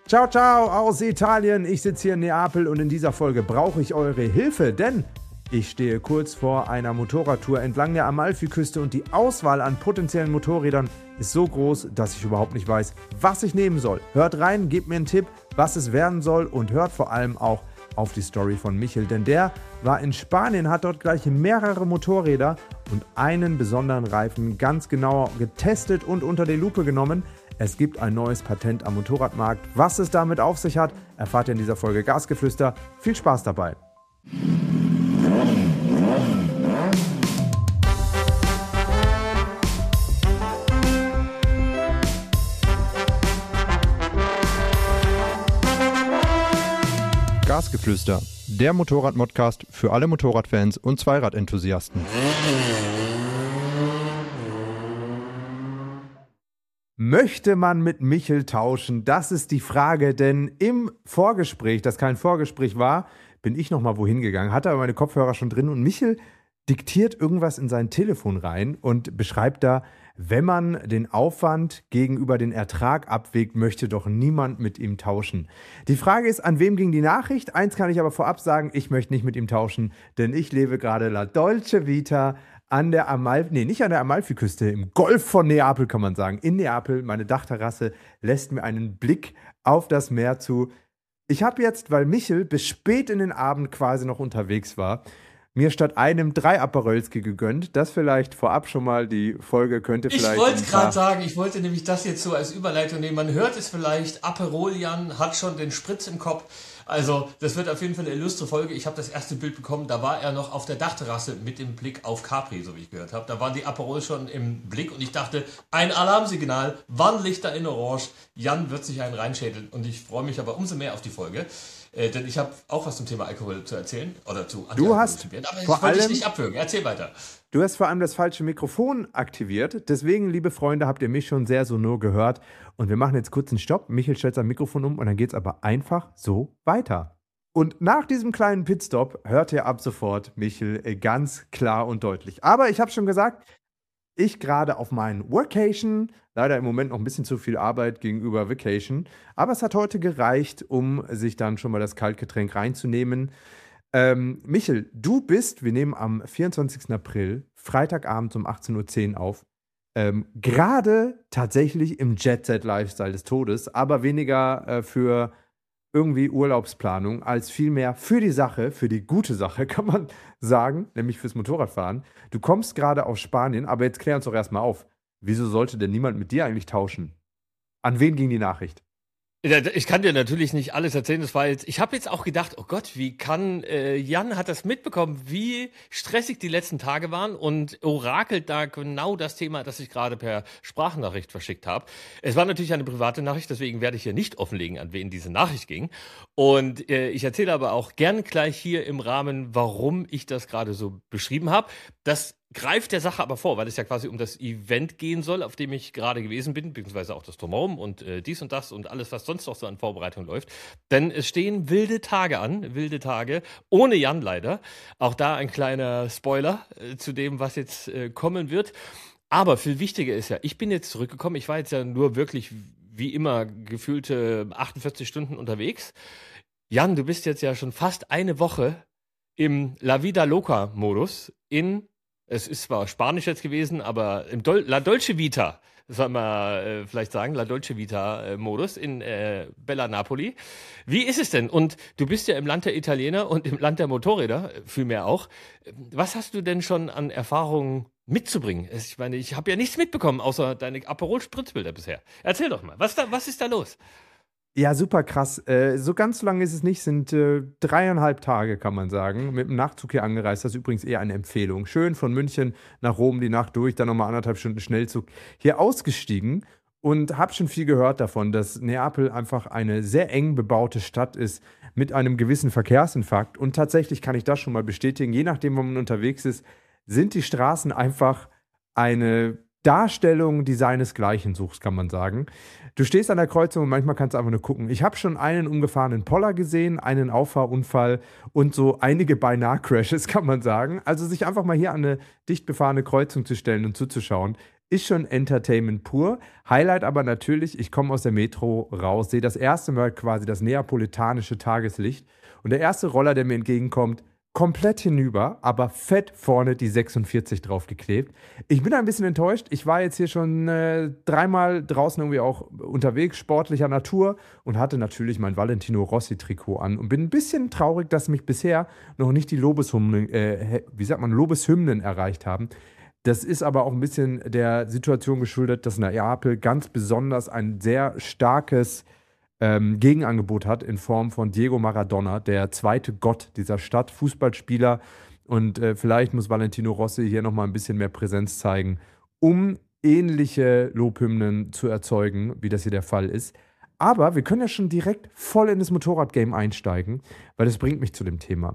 Ciao, ciao aus Italien. Ich sitze hier in Neapel und in dieser Folge brauche ich eure Hilfe, denn ich stehe kurz vor einer Motorradtour entlang der Amalfiküste und die Auswahl an potenziellen Motorrädern ist so groß, dass ich überhaupt nicht weiß, was ich nehmen soll. Hört rein, gebt mir einen Tipp, was es werden soll und hört vor allem auch auf die Story von Michel, denn der war in Spanien, hat dort gleich mehrere Motorräder und einen besonderen Reifen ganz genau getestet und unter die Lupe genommen. Es gibt ein neues Patent am Motorradmarkt. Was es damit auf sich hat, erfahrt ihr in dieser Folge Gasgeflüster. Viel Spaß dabei! Gasgeflüster, der Motorrad-Modcast für alle Motorradfans und Zweiradenthusiasten. Möchte man mit Michel tauschen? Das ist die Frage, denn im Vorgespräch, das kein Vorgespräch war, bin ich nochmal wohin gegangen, hatte aber meine Kopfhörer schon drin und Michel diktiert irgendwas in sein Telefon rein und beschreibt da, wenn man den Aufwand gegenüber den Ertrag abwägt, möchte doch niemand mit ihm tauschen. Die Frage ist, an wem ging die Nachricht? Eins kann ich aber vorab sagen, ich möchte nicht mit ihm tauschen, denn ich lebe gerade La Dolce Vita an der nicht an der Amalfiküste, im Golf von Neapel kann man sagen. In Neapel, meine Dachterrasse lässt mir einen Blick auf das Meer zu. Ich habe jetzt, weil Michel bis spät in den Abend quasi noch unterwegs war, mir statt einem 3 Aperolski gegönnt. Das vielleicht vorab schon mal, die Folge könnte vielleicht... Ich wollte gerade sagen, ich wollte nämlich das jetzt so als Überleitung nehmen. Man hört es vielleicht, Aperol Jan hat schon den Spritz im Kopf. Also das wird auf jeden Fall eine illustre Folge. Ich habe das erste Bild bekommen, da war er noch auf der Dachterrasse mit dem Blick auf Capri, so wie ich gehört habe. Da waren die Aperol schon im Blick und ich dachte, ein Alarmsignal, Warnlichter in Orange, Jan wird sich einen reinschädeln und ich freue mich aber umso mehr auf die Folge. Denn ich habe auch was zum Thema Alkohol zu erzählen oder zu antialkoholischen Bieren. Aber ich wollte dich nicht abwürgen. Erzähl weiter. Du hast vor allem das falsche Mikrofon aktiviert. Deswegen, liebe Freunde, habt ihr mich schon sehr sonor gehört. Und wir machen jetzt kurz einen Stopp. Michel stellt sein Mikrofon um und dann geht es aber einfach so weiter. Und nach diesem kleinen Pitstop hört ihr ab sofort Michel ganz klar und deutlich. Aber ich habe schon gesagt, ich gerade auf meinen Workation, leider im Moment noch ein bisschen zu viel Arbeit gegenüber Vacation, aber es hat heute gereicht, um sich dann schon mal das Kaltgetränk reinzunehmen. Michel, du bist, wir nehmen am 24. April, Freitagabend um 18:10 Uhr auf, gerade tatsächlich im Jet-Set-Lifestyle des Todes, aber weniger für irgendwie Urlaubsplanung, als vielmehr für die Sache, für die gute Sache, kann man sagen, nämlich fürs Motorradfahren. Du kommst gerade aus Spanien, aber jetzt klär uns doch erstmal auf. Wieso sollte denn niemand mit dir eigentlich tauschen? An wen ging die Nachricht? Ich kann dir natürlich nicht alles erzählen, ich habe jetzt auch gedacht, oh Gott, wie kann, Jan hat das mitbekommen, wie stressig die letzten Tage waren und orakelt da genau das Thema, das ich gerade per Sprachnachricht verschickt habe. Es war natürlich eine private Nachricht, deswegen werde ich hier nicht offenlegen, an wen diese Nachricht ging. Und ich erzähle aber auch gern gleich hier im Rahmen, warum ich das gerade so beschrieben habe. Das greift der Sache aber vor, weil es ja quasi um das Event gehen soll, auf dem ich gerade gewesen bin, beziehungsweise auch das Drumherum und dies und das und alles, was sonst noch so an Vorbereitung läuft. Denn es stehen wilde Tage an, ohne Jan leider. Auch da ein kleiner Spoiler zu dem, was jetzt kommen wird. Aber viel wichtiger ist ja, ich bin jetzt zurückgekommen, ich war jetzt ja nur wirklich, wie immer, gefühlte 48 Stunden unterwegs. Jan, du bist jetzt ja schon fast eine Woche im La Vida Loca-Modus es ist zwar Spanisch jetzt gewesen, aber im La Dolce Vita, soll man vielleicht sagen, La Dolce Vita Modus in Bella Napoli. Wie ist es denn? Und du bist ja im Land der Italiener und im Land der Motorräder, vielmehr auch. Was hast du denn schon an Erfahrungen mitzubringen? Ich meine, ich habe ja nichts mitbekommen, außer deine Aperol-Spritzbilder bisher. Erzähl doch mal, was ist da los? Ja, super krass. So ganz lang ist es nicht, sind 3,5 Tage, kann man sagen. Mit dem Nachtzug hier angereist, das ist übrigens eher eine Empfehlung. Schön von München nach Rom die Nacht durch, dann nochmal 1,5 Stunden Schnellzug hier ausgestiegen und habe schon viel gehört davon, dass Neapel einfach eine sehr eng bebaute Stadt ist mit einem gewissen Verkehrsinfarkt. Und tatsächlich kann ich das schon mal bestätigen, je nachdem, wo man unterwegs ist, sind die Straßen einfach eine Darstellung, die seinesgleichen suchst, kann man sagen. Du stehst an der Kreuzung und manchmal kannst du einfach nur gucken. Ich habe schon einen umgefahrenen Poller gesehen, einen Auffahrunfall und so einige Beinahe-Crashes, kann man sagen. Also sich einfach mal hier an eine dicht befahrene Kreuzung zu stellen und zuzuschauen, ist schon Entertainment pur. Highlight aber natürlich, ich komme aus der Metro raus, sehe das erste Mal quasi das neapolitanische Tageslicht und der erste Roller, der mir entgegenkommt, komplett hinüber, aber fett vorne die 46 draufgeklebt. Ich bin ein bisschen enttäuscht. Ich war jetzt hier schon dreimal draußen irgendwie auch unterwegs, sportlicher Natur und hatte natürlich mein Valentino Rossi-Trikot an und bin ein bisschen traurig, dass mich bisher noch nicht die Lobeshymnen erreicht haben. Das ist aber auch ein bisschen der Situation geschuldet, dass Neapel ganz besonders ein sehr starkes Gegenangebot hat in Form von Diego Maradona, der zweite Gott dieser Stadt, Fußballspieler. Und vielleicht muss Valentino Rossi hier nochmal ein bisschen mehr Präsenz zeigen, um ähnliche Lobhymnen zu erzeugen, wie das hier der Fall ist. Aber wir können ja schon direkt voll in das Motorradgame einsteigen, weil das bringt mich zu dem Thema.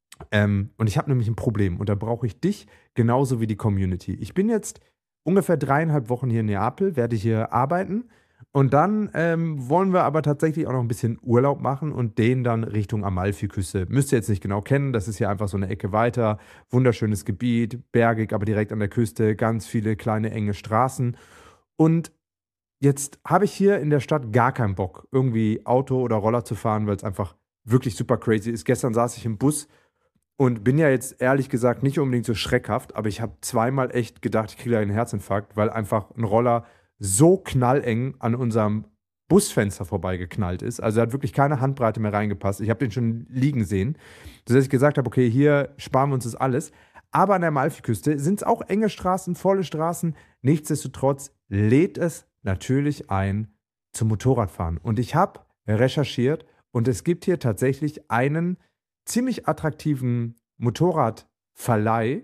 Und ich habe nämlich ein Problem und da brauche ich dich genauso wie die Community. Ich bin jetzt ungefähr 3,5 Wochen hier in Neapel, werde hier arbeiten und dann wollen wir aber tatsächlich auch noch ein bisschen Urlaub machen und den dann Richtung Amalfiküste. Müsst ihr jetzt nicht genau kennen, das ist hier einfach so eine Ecke weiter. Wunderschönes Gebiet, bergig, aber direkt an der Küste, ganz viele kleine enge Straßen. Und jetzt habe ich hier in der Stadt gar keinen Bock, irgendwie Auto oder Roller zu fahren, weil es einfach wirklich super crazy ist. Gestern saß ich im Bus und bin ja jetzt ehrlich gesagt nicht unbedingt so schreckhaft, aber ich habe zweimal echt gedacht, ich kriege einen Herzinfarkt, weil einfach ein Roller so knalleng an unserem Busfenster vorbeigeknallt ist. Also er hat wirklich keine Handbreite mehr reingepasst. Ich habe den schon liegen sehen, sodass ich gesagt habe, okay, hier sparen wir uns das alles. Aber an der Amalfiküste sind es auch enge Straßen, volle Straßen. Nichtsdestotrotz lädt es natürlich ein zum Motorradfahren. Und ich habe recherchiert und es gibt hier tatsächlich einen ziemlich attraktiven Motorradverleih,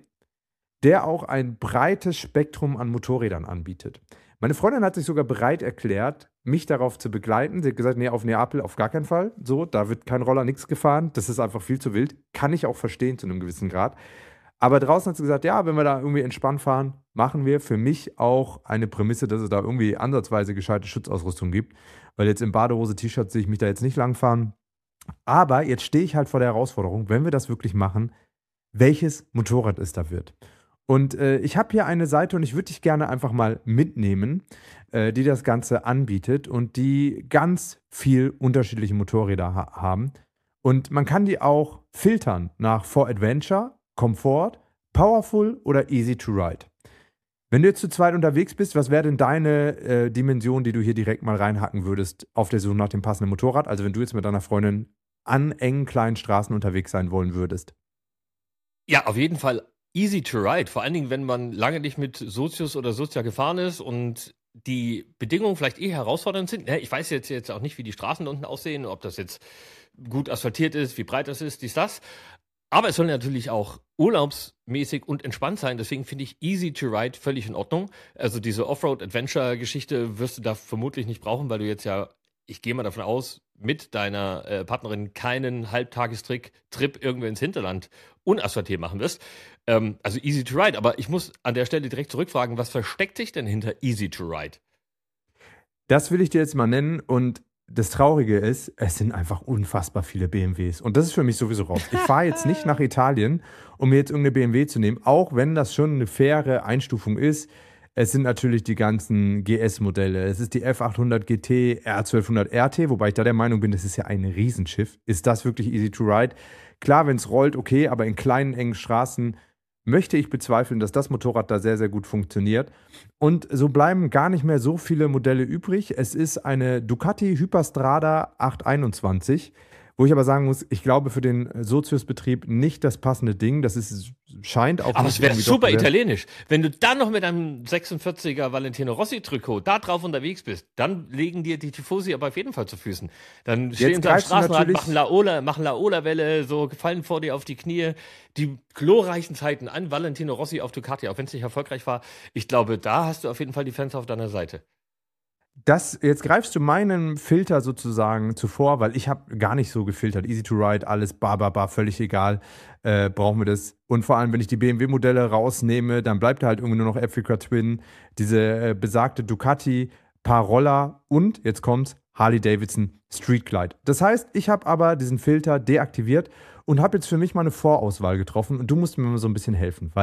der auch ein breites Spektrum an Motorrädern anbietet. Meine Freundin hat sich sogar bereit erklärt, mich darauf zu begleiten. Sie hat gesagt, nee, auf Neapel auf gar keinen Fall. So, da wird kein Roller, nichts gefahren. Das ist einfach viel zu wild. Kann ich auch verstehen zu einem gewissen Grad. Aber draußen hat sie gesagt, ja, wenn wir da irgendwie entspannt fahren, machen wir. Für mich auch eine Prämisse, dass es da irgendwie ansatzweise gescheite Schutzausrüstung gibt. Weil jetzt im Badehose, T-Shirt sehe ich mich da jetzt nicht lang fahren. Aber jetzt stehe ich halt vor der Herausforderung, wenn wir das wirklich machen, welches Motorrad es da wird. Und ich habe hier eine Seite und ich würde dich gerne einfach mal mitnehmen, die das Ganze anbietet und die ganz viel unterschiedliche Motorräder haben. Und man kann die auch filtern nach For Adventure, Comfort, Powerful oder Easy to Ride. Wenn du jetzt zu zweit unterwegs bist, was wäre denn deine Dimension, die du hier direkt mal reinhacken würdest auf der Suche nach dem passenden Motorrad? Also wenn du jetzt mit deiner Freundin an engen kleinen Straßen unterwegs sein wollen würdest. Ja, auf jeden Fall easy to ride. Vor allen Dingen, wenn man lange nicht mit Sozius oder Sozia gefahren ist und die Bedingungen vielleicht herausfordernd sind. Ich weiß jetzt auch nicht, wie die Straßen da unten aussehen, ob das jetzt gut asphaltiert ist, wie breit das ist, dies, das. Aber es soll natürlich auch urlaubsmäßig und entspannt sein. Deswegen finde ich easy to ride völlig in Ordnung. Also diese Offroad-Adventure-Geschichte wirst du da vermutlich nicht brauchen, weil du jetzt ja, ich gehe mal davon aus, mit deiner Partnerin keinen Halbtagestrip irgendwo ins Hinterland unasphaltiert machen wirst. Also easy to ride. Aber ich muss an der Stelle direkt zurückfragen, was versteckt sich denn hinter easy to ride? Das will ich dir jetzt mal nennen und das Traurige ist, es sind einfach unfassbar viele BMWs. Und das ist für mich sowieso raus. Ich fahre jetzt nicht nach Italien, um mir jetzt irgendeine BMW zu nehmen, auch wenn das schon eine faire Einstufung ist. Es sind natürlich die ganzen GS-Modelle. Es ist die F800 GT, R1200 RT, wobei ich da der Meinung bin, das ist ja ein Riesenschiff. Ist das wirklich easy to ride? Klar, wenn es rollt, okay, aber in kleinen, engen Straßen möchte ich bezweifeln, dass das Motorrad da sehr, sehr gut funktioniert. Und so bleiben gar nicht mehr so viele Modelle übrig. Es ist eine Ducati Hyperstrada 821, wo ich aber sagen muss, ich glaube für den Sozius-Betrieb nicht das passende Ding. Das scheint auch aber nicht es wäre irgendwie super doch- italienisch. Wenn du dann noch mit einem 46er Valentino Rossi-Trikot da drauf unterwegs bist, dann legen dir die Tifosi aber auf jeden Fall zu Füßen. Dann stehen sie am greifst du Straßenrand, natürlich- machen Laola-Welle, so fallen vor dir auf die Knie. Die glorreichen Zeiten an Valentino Rossi auf Ducati, auch wenn es nicht erfolgreich war. Ich glaube, da hast du auf jeden Fall die Fans auf deiner Seite. Jetzt greifst du meinen Filter sozusagen zuvor, weil ich habe gar nicht so gefiltert. Easy to ride, alles völlig egal. Brauchen wir das. Und vor allem, wenn ich die BMW-Modelle rausnehme, dann bleibt da halt irgendwie nur noch Africa Twin, diese besagte Ducati, paar Roller und, jetzt kommt's, Harley-Davidson Street Glide. Das heißt, ich habe aber diesen Filter deaktiviert und habe jetzt für mich mal eine Vorauswahl getroffen und du musst mir mal so ein bisschen helfen, weil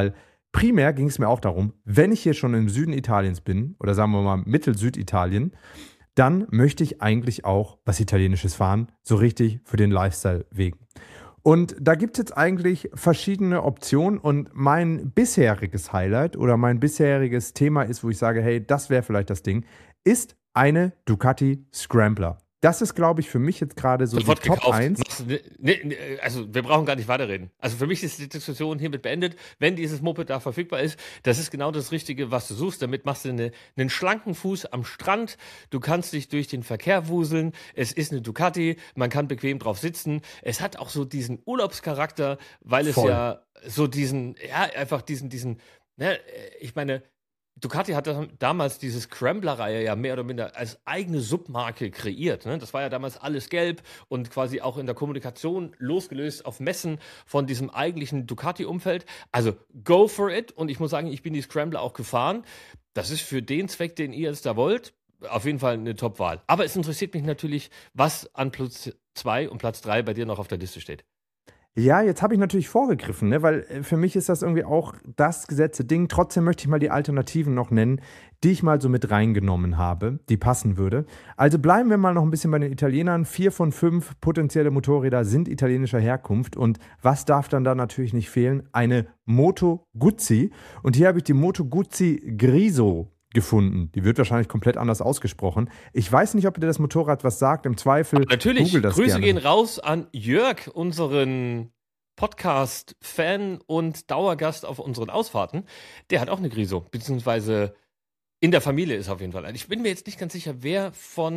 primär ging es mir auch darum, wenn ich hier schon im Süden Italiens bin, oder sagen wir mal Mittel-Süditalien, dann möchte ich eigentlich auch was Italienisches fahren, so richtig für den Lifestyle wegen. Und da gibt es jetzt eigentlich verschiedene Optionen und mein bisheriges Highlight oder mein bisheriges Thema ist, wo ich sage, hey, das wäre vielleicht das Ding, ist eine Ducati Scrambler. Das ist, glaube ich, für mich jetzt gerade so Sofort die Top gekauft. 1. Also wir brauchen gar nicht weiterreden. Also für mich ist die Diskussion hiermit beendet. Wenn dieses Moped da verfügbar ist, das ist genau das Richtige, was du suchst. Damit machst du einen schlanken Fuß am Strand. Du kannst dich durch den Verkehr wuseln. Es ist eine Ducati. Man kann bequem drauf sitzen. Es hat auch so diesen Urlaubscharakter, weil es ja so einfach diesen, ne, ich meine, Ducati hat damals diese Scrambler-Reihe ja mehr oder minder als eigene Submarke kreiert. Ne? Das war ja damals alles gelb und quasi auch in der Kommunikation losgelöst auf Messen von diesem eigentlichen Ducati-Umfeld. Also go for it. Und ich muss sagen, ich bin die Scrambler auch gefahren. Das ist für den Zweck, den ihr jetzt da wollt, auf jeden Fall eine Top-Wahl. Aber es interessiert mich natürlich, was an Platz 2 und Platz 3 bei dir noch auf der Liste steht. Ja, jetzt habe ich natürlich vorgegriffen, ne? Weil für mich ist das irgendwie auch das gesetzte Ding. Trotzdem möchte ich mal die Alternativen noch nennen, die ich mal so mit reingenommen habe, die passen würde. Also bleiben wir mal noch ein bisschen bei den Italienern. 4 von 5 potenzielle Motorräder sind italienischer Herkunft. Und was darf dann da natürlich nicht fehlen? Eine Moto Guzzi. Und hier habe ich die Moto Guzzi Griso gefunden. Die wird wahrscheinlich komplett anders ausgesprochen. Ich weiß nicht, ob dir das Motorrad was sagt. Im Zweifel aber natürlich, google das Grüße gerne. Gehen raus an Jörg, unseren Podcast-Fan und Dauergast auf unseren Ausfahrten. Der hat auch eine Griso, beziehungsweise in der Familie ist auf jeden Fall. Ich bin mir jetzt nicht ganz sicher, wer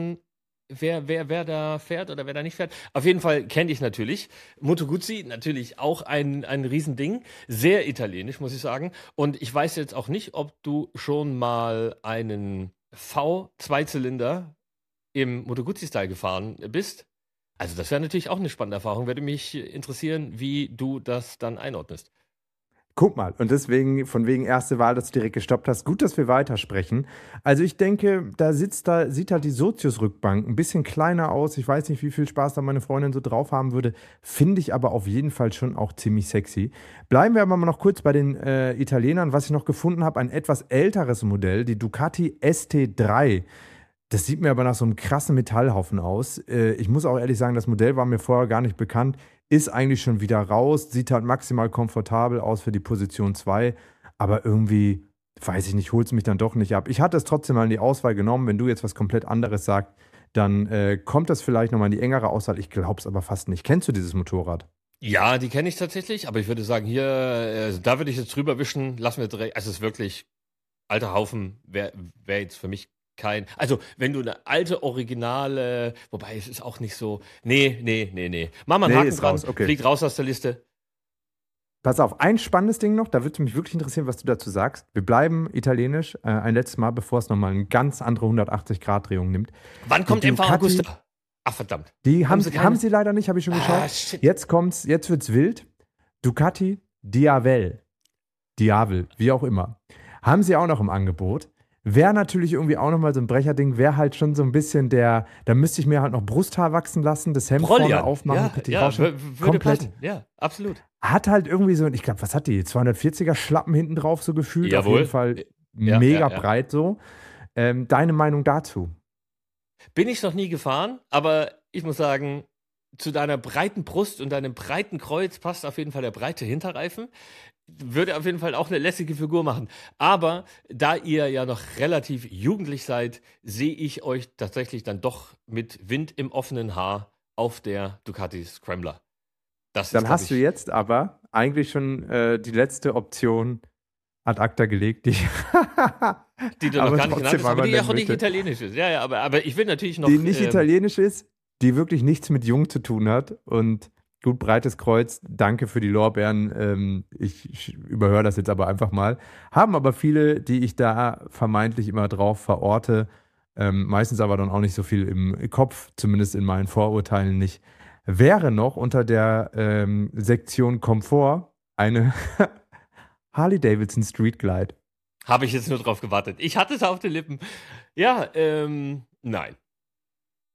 da fährt oder wer da nicht fährt. Auf jeden Fall kenne ich natürlich. Moto Guzzi, natürlich auch ein Riesending. Sehr italienisch, muss ich sagen. Und ich weiß jetzt auch nicht, ob du schon mal einen V2-Zylinder im Moto Guzzi-Style gefahren bist. Also das wäre natürlich auch eine spannende Erfahrung. Würde mich interessieren, wie du das dann einordnest. Guck mal, und deswegen, von wegen erste Wahl, dass du direkt gestoppt hast. Gut, dass wir weitersprechen. Also ich denke, sieht halt die Sozius-Rückbank ein bisschen kleiner aus. Ich weiß nicht, wie viel Spaß da meine Freundin so drauf haben würde. Finde ich aber auf jeden Fall schon auch ziemlich sexy. Bleiben wir aber mal noch kurz bei den Italienern. Was ich noch gefunden habe, ein etwas älteres Modell, die Ducati ST3. Das sieht mir aber nach so einem krassen Metallhaufen aus. Ich muss auch ehrlich sagen, das Modell war mir vorher gar nicht bekannt. Ist eigentlich schon wieder raus, sieht halt maximal komfortabel aus für die Position 2, aber irgendwie, weiß ich nicht, holt es mich dann doch nicht ab. Ich hatte es trotzdem mal in die Auswahl genommen. Wenn du jetzt was komplett anderes sagst, dann kommt das vielleicht nochmal in die engere Auswahl. Ich glaube es aber fast nicht. Kennst du dieses Motorrad? Ja, die kenne ich tatsächlich, aber ich würde sagen, hier, da würde ich jetzt drüber wischen, lassen wir direkt, also es ist wirklich alter Haufen, wäre jetzt für mich also wenn du eine alte, originale, wobei es ist auch nicht so, nee. Mach mal einen Haken ist dran, raus, okay. fliegt raus aus der Liste. Pass auf, ein spannendes Ding noch, da würde mich wirklich interessieren, was du dazu sagst. Wir bleiben italienisch, ein letztes Mal, bevor es nochmal eine ganz andere 180-Grad-Drehung nimmt. Wann kommt MV Augusta? Ach, verdammt. Die haben sie leider nicht, habe ich schon geschaut. Shit. Jetzt wird's wild. Ducati Diavel, wie auch immer. Haben sie auch noch im Angebot. Wäre natürlich irgendwie auch nochmal so ein Brecherding, wäre halt schon so ein bisschen da müsste ich mir halt noch Brusthaar wachsen lassen, das Hemd vorne aufmachen, würde komplett passen. Ja, absolut. Hat halt irgendwie so, ich glaube, was hat die? 240er Schlappen hinten drauf so gefühlt. Jawohl. Auf jeden Fall mega breit so. Deine Meinung dazu? Bin ich noch nie gefahren, aber ich muss sagen, zu deiner breiten Brust und deinem breiten Kreuz passt auf jeden Fall der breite Hinterreifen. Würde auf jeden Fall auch eine lässige Figur machen. Aber da ihr ja noch relativ jugendlich seid, sehe ich euch tatsächlich dann doch mit Wind im offenen Haar auf der Ducati Scrambler. Dann hast du jetzt aber eigentlich schon die letzte Option ad acta gelegt, die du noch gar nicht genannt hast, aber die auch nicht italienisch ist. Ja, aber ich will natürlich noch... Die nicht italienisch ist, die wirklich nichts mit Jung zu tun hat und gut, breites Kreuz, danke für die Lorbeeren. Ich überhöre das jetzt aber einfach mal. Haben aber viele, die ich da vermeintlich immer drauf verorte, meistens aber dann auch nicht so viel im Kopf, zumindest in meinen Vorurteilen nicht. Wäre noch unter der Sektion Komfort eine Harley-Davidson Street Glide. Habe ich jetzt nur drauf gewartet. Ich hatte es auf den Lippen. Ja, nein.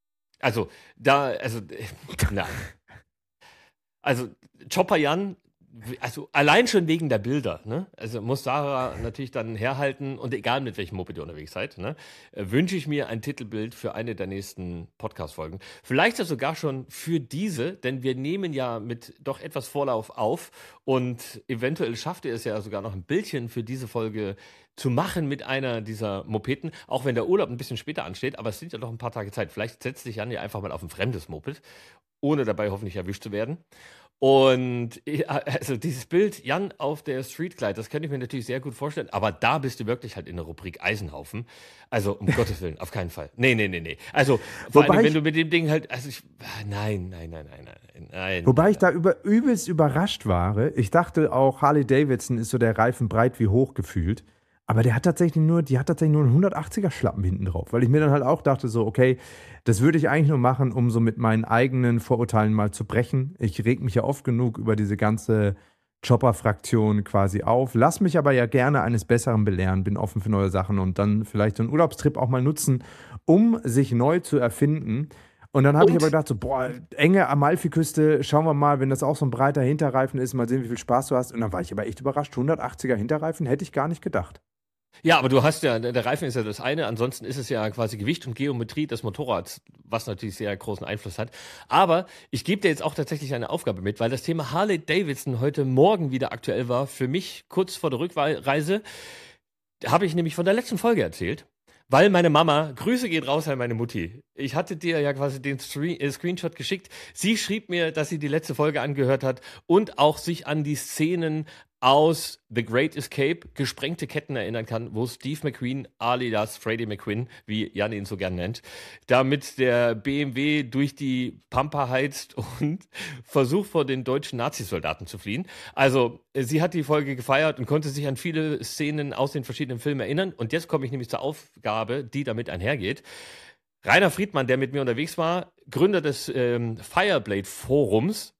Nein. Also, Chopper Jan, Also allein schon wegen der Bilder, ne? Also muss Sarah natürlich dann herhalten und egal mit welchem Moped ihr unterwegs seid, ne? Wünsche ich mir ein Titelbild für eine der nächsten Podcast-Folgen. Vielleicht ja sogar schon für diese, denn wir nehmen ja mit doch etwas Vorlauf auf und eventuell schafft ihr es ja sogar noch ein Bildchen für diese Folge zu machen mit einer dieser Mopeden, auch wenn der Urlaub ein bisschen später ansteht, aber es sind ja noch ein paar Tage Zeit. Vielleicht setzt sich Jan ja einfach mal auf ein fremdes Moped, ohne dabei hoffentlich erwischt zu werden. Und also dieses Bild, Jan auf der Streetglide, das könnte ich mir natürlich sehr gut vorstellen, aber da bist du wirklich halt in der Rubrik Eisenhaufen. Also um Gottes Willen, auf keinen Fall. Nee. Also vor allem, wenn du mit dem Ding halt, also nein. Wobei ich da übelst überrascht war. Ich dachte auch, Harley Davidson ist so der Reifen breit wie hoch gefühlt. Aber die hat tatsächlich nur einen 180er Schlappen hinten drauf, weil ich mir dann halt auch dachte so, okay, das würde ich eigentlich nur machen, um so mit meinen eigenen Vorurteilen mal zu brechen. Ich reg mich ja oft genug über diese ganze Chopper-Fraktion quasi auf, lass mich aber ja gerne eines Besseren belehren, bin offen für neue Sachen und dann vielleicht so einen Urlaubstrip auch mal nutzen, um sich neu zu erfinden. Und dann habe ich aber gedacht, so, boah, enge Amalfiküste, schauen wir mal, wenn das auch so ein breiter Hinterreifen ist, mal sehen, wie viel Spaß du hast. Und dann war ich aber echt überrascht, 180er Hinterreifen hätte ich gar nicht gedacht. Ja, aber du hast ja, der Reifen ist ja das eine, ansonsten ist es ja quasi Gewicht und Geometrie des Motorrads, was natürlich sehr großen Einfluss hat. Aber ich gebe dir jetzt auch tatsächlich eine Aufgabe mit, weil das Thema Harley Davidson heute Morgen wieder aktuell war. Für mich kurz vor der Rückreise habe ich nämlich von der letzten Folge erzählt. Weil meine Mama, Grüße gehen raus an meine Mutti. Ich hatte dir ja quasi den Screenshot geschickt. Sie schrieb mir, dass sie die letzte Folge angehört hat und auch sich an die Szenen aus The Great Escape, gesprengte Ketten erinnern kann, wo Steve McQueen, alias Freddie McQueen, wie Jan ihn so gern nennt, damit der BMW durch die Pampa heizt und versucht, vor den deutschen Nazisoldaten zu fliehen. Also, sie hat die Folge gefeiert und konnte sich an viele Szenen aus den verschiedenen Filmen erinnern. Und jetzt komme ich nämlich zur Aufgabe, die damit einhergeht. Rainer Friedmann, der mit mir unterwegs war, Gründer des Fireblade Forums,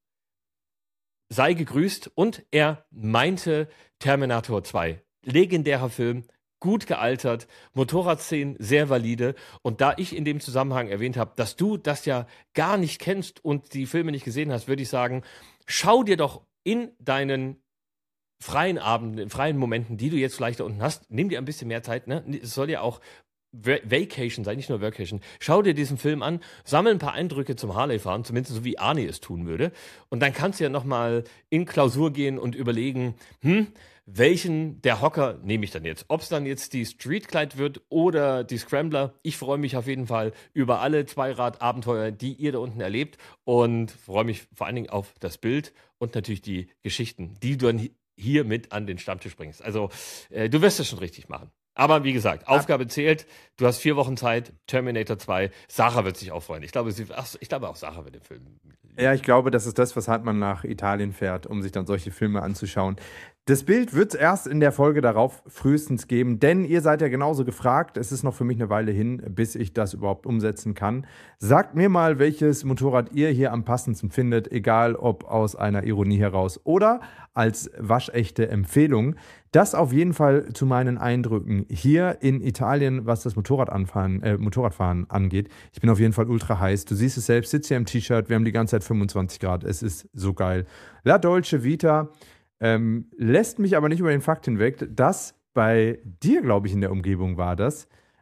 sei gegrüßt und er meinte Terminator 2. Legendärer Film, gut gealtert, Motorradszenen sehr valide. Und da ich in dem Zusammenhang erwähnt habe, dass du das ja gar nicht kennst und die Filme nicht gesehen hast, würde ich sagen, schau dir doch in deinen freien Abenden, in freien Momenten, die du jetzt vielleicht da unten hast, nimm dir ein bisschen mehr Zeit. Ne? Es soll ja auch Vacation sein, nicht nur Workation. Schau dir diesen Film an, sammel ein paar Eindrücke zum Harley-Fahren, zumindest so wie Arne es tun würde. Und dann kannst du ja nochmal in Klausur gehen und überlegen, welchen der Hocker nehme ich dann jetzt? Ob es dann jetzt die Streetglide wird oder die Scrambler. Ich freue mich auf jeden Fall über alle Zweirad-Abenteuer, die ihr da unten erlebt und freue mich vor allen Dingen auf das Bild und natürlich die Geschichten, die du dann hier mit an den Stammtisch bringst. Also du wirst es schon richtig machen. Aber wie gesagt, Aufgabe zählt. Du hast 4 Wochen Zeit. Terminator 2. Sarah wird sich auch freuen. Ich glaube auch Sarah wird den Film. Ja, ich glaube, das ist das, weshalb man nach Italien fährt, um sich dann solche Filme anzuschauen. Das Bild wird es erst in der Folge darauf frühestens geben, denn ihr seid ja genauso gefragt. Es ist noch für mich eine Weile hin, bis ich das überhaupt umsetzen kann. Sagt mir mal, welches Motorrad ihr hier am passendsten findet, egal ob aus einer Ironie heraus oder als waschechte Empfehlung. Das auf jeden Fall zu meinen Eindrücken hier in Italien, was das Motorradfahren angeht. Ich bin auf jeden Fall ultra heiß. Du siehst es selbst, sitze hier im T-Shirt, wir haben die ganze Zeit 25 Grad. Es ist so geil. La Dolce Vita lässt mich aber nicht über den Fakt hinweg, dass bei dir, glaube ich, in der Umgebung war das,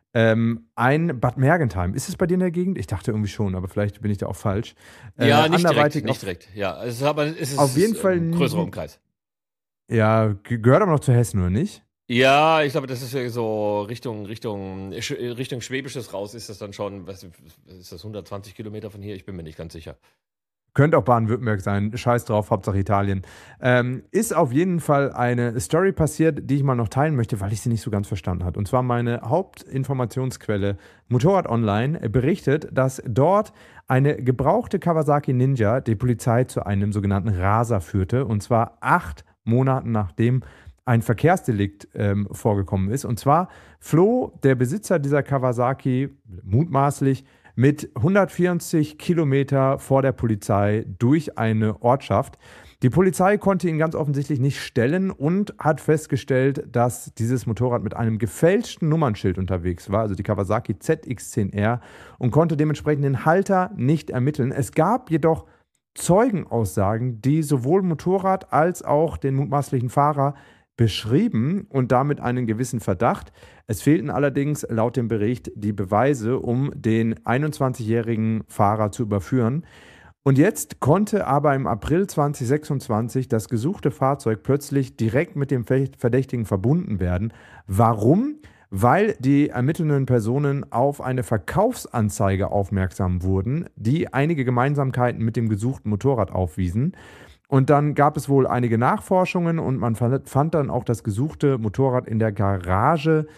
ein Bad Mergentheim. Ist es bei dir in der Gegend? Ich dachte irgendwie schon, aber vielleicht bin ich da auch falsch. Ja, nicht direkt. Ja, es ist auf jeden Fall ein größerer Umkreis. Ja, gehört aber noch zu Hessen, oder nicht? Ja, ich glaube, das ist ja so Richtung Schwäbisches raus ist das dann schon, was ist das, 120 Kilometer von hier? Ich bin mir nicht ganz sicher. Könnte auch Baden-Württemberg sein, scheiß drauf, Hauptsache Italien. Ist auf jeden Fall eine Story passiert, die ich mal noch teilen möchte, weil ich sie nicht so ganz verstanden habe. Und zwar meine Hauptinformationsquelle Motorrad Online berichtet, dass dort eine gebrauchte Kawasaki Ninja die Polizei zu einem sogenannten Raser führte. Und zwar 8 Monaten nachdem ein Verkehrsdelikt vorgekommen ist. Und zwar floh der Besitzer dieser Kawasaki mutmaßlich mit 140 Kilometer vor der Polizei durch eine Ortschaft. Die Polizei konnte ihn ganz offensichtlich nicht stellen und hat festgestellt, dass dieses Motorrad mit einem gefälschten Nummernschild unterwegs war, also die Kawasaki ZX10R, und konnte dementsprechend den Halter nicht ermitteln. Es gab jedoch Zeugenaussagen, die sowohl Motorrad als auch den mutmaßlichen Fahrer beschrieben und damit einen gewissen Verdacht. Es fehlten allerdings laut dem Bericht die Beweise, um den 21-jährigen Fahrer zu überführen. Und jetzt konnte aber im April 2026 das gesuchte Fahrzeug plötzlich direkt mit dem Verdächtigen verbunden werden. Warum? Weil die ermittelnden Personen auf eine Verkaufsanzeige aufmerksam wurden, die einige Gemeinsamkeiten mit dem gesuchten Motorrad aufwiesen. Und dann gab es wohl einige Nachforschungen und man fand dann auch das gesuchte Motorrad in der Garage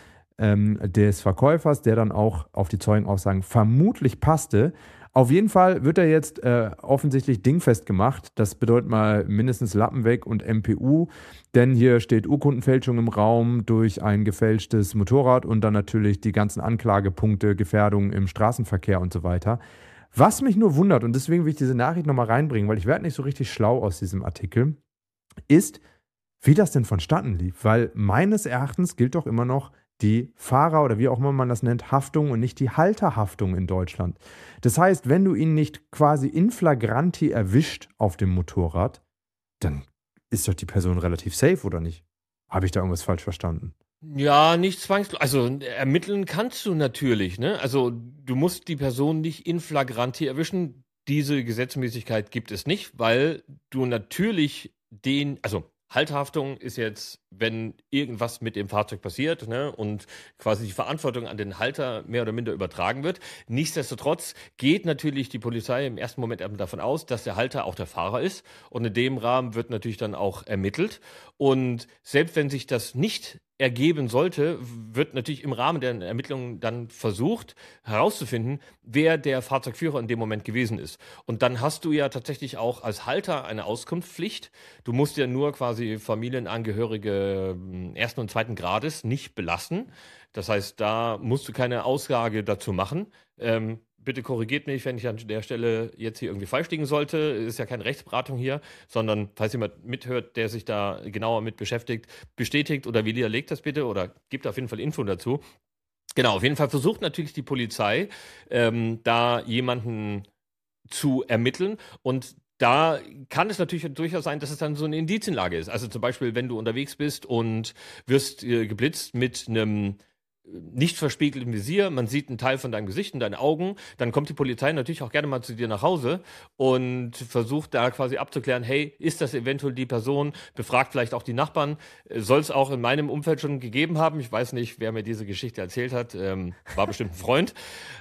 des Verkäufers, der dann auch auf die Zeugenaussagen vermutlich passte. Auf jeden Fall wird er jetzt offensichtlich dingfest gemacht. Das bedeutet mal mindestens Lappen weg und MPU, denn hier steht Urkundenfälschung im Raum durch ein gefälschtes Motorrad und dann natürlich die ganzen Anklagepunkte, Gefährdung im Straßenverkehr und so weiter. Was mich nur wundert, und deswegen will ich diese Nachricht nochmal reinbringen, weil ich werde nicht so richtig schlau aus diesem Artikel, ist, wie das denn vonstatten lief. Weil meines Erachtens gilt doch immer noch die Fahrer- oder wie auch immer man das nennt, Haftung und nicht die Halterhaftung in Deutschland. Das heißt, wenn du ihn nicht quasi in flagranti erwischt auf dem Motorrad, dann ist doch die Person relativ safe, oder nicht? Habe ich da irgendwas falsch verstanden? Ja, nicht zwangsläufig. Also ermitteln kannst du natürlich, ne? Also du musst die Person nicht in flagranti erwischen. Diese Gesetzmäßigkeit gibt es nicht, weil du natürlich also Halterhaftung ist jetzt, wenn irgendwas mit dem Fahrzeug passiert, ne, und quasi die Verantwortung an den Halter mehr oder minder übertragen wird. Nichtsdestotrotz geht natürlich die Polizei im ersten Moment davon aus, dass der Halter auch der Fahrer ist. Und in dem Rahmen wird natürlich dann auch ermittelt. Und selbst wenn sich das nicht ergeben sollte, wird natürlich im Rahmen der Ermittlungen dann versucht herauszufinden, wer der Fahrzeugführer in dem Moment gewesen ist. Und dann hast du ja tatsächlich auch als Halter eine Auskunftspflicht. Du musst ja nur quasi Familienangehörige ersten und zweiten Grades nicht belasten. Das heißt, da musst du keine Aussage dazu machen. Bitte korrigiert mich, wenn ich an der Stelle jetzt hier irgendwie falsch liegen sollte. Es ist ja keine Rechtsberatung hier, sondern falls jemand mithört, der sich da genauer mit beschäftigt, bestätigt oder widerlegt das bitte oder gibt auf jeden Fall Info dazu. Genau, auf jeden Fall versucht natürlich die Polizei, da jemanden zu ermitteln und da kann es natürlich durchaus sein, dass es dann so eine Indizienlage ist. Also zum Beispiel, wenn du unterwegs bist und wirst geblitzt mit einem nicht verspiegelten Visier, man sieht einen Teil von deinem Gesicht und deinen Augen, dann kommt die Polizei natürlich auch gerne mal zu dir nach Hause und versucht da quasi abzuklären, hey, ist das eventuell die Person, befragt vielleicht auch die Nachbarn, soll es auch in meinem Umfeld schon gegeben haben, ich weiß nicht, wer mir diese Geschichte erzählt hat, war bestimmt ein Freund.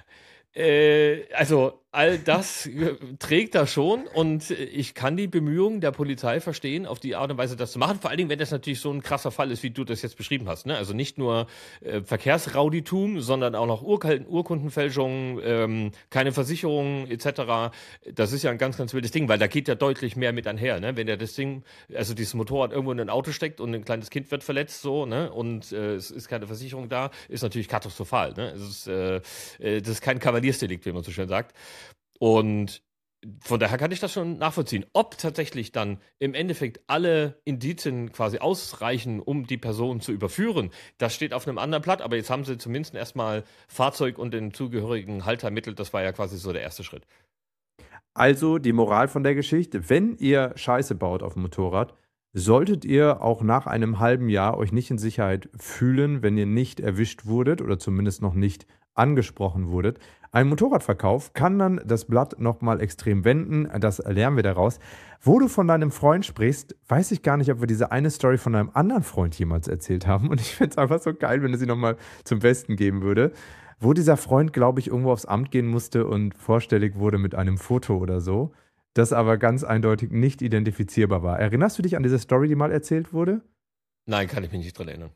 Also all das trägt da schon und ich kann die Bemühungen der Polizei verstehen, auf die Art und Weise das zu machen. Vor allen Dingen, wenn das natürlich so ein krasser Fall ist, wie du das jetzt beschrieben hast. Ne? Also nicht nur Verkehrsrauditum, sondern auch noch Urkundenfälschung, keine Versicherung etc. Das ist ja ein ganz, ganz wildes Ding, weil da geht ja deutlich mehr mit einher. Ne? Wenn ja das Ding, also dieses Motorrad irgendwo in ein Auto steckt und ein kleines Kind wird verletzt so, ne? Und es ist keine Versicherung da, ist natürlich katastrophal. Ne? Das ist kein Kavaliersdelikt, wie man so schön sagt. Und von daher kann ich das schon nachvollziehen. Ob tatsächlich dann im Endeffekt alle Indizien quasi ausreichen, um die Person zu überführen, das steht auf einem anderen Blatt. Aber jetzt haben sie zumindest erstmal Fahrzeug und den zugehörigen Halter ermittelt. Das war ja quasi so der erste Schritt. Also die Moral von der Geschichte: Wenn ihr Scheiße baut auf dem Motorrad, solltet ihr auch nach einem halben Jahr euch nicht in Sicherheit fühlen, wenn ihr nicht erwischt wurdet oder zumindest noch nicht angesprochen wurdet. Ein Motorradverkauf kann dann das Blatt nochmal extrem wenden. Das lernen wir daraus. Wo du von deinem Freund sprichst, weiß ich gar nicht, ob wir diese eine Story von einem anderen Freund jemals erzählt haben. Und ich finde es einfach so geil, wenn du sie nochmal zum Besten geben würde. Wo dieser Freund, glaube ich, irgendwo aufs Amt gehen musste und vorstellig wurde mit einem Foto oder so, das aber ganz eindeutig nicht identifizierbar war. Erinnerst du dich an diese Story, die mal erzählt wurde? Nein, kann ich mich nicht dran erinnern.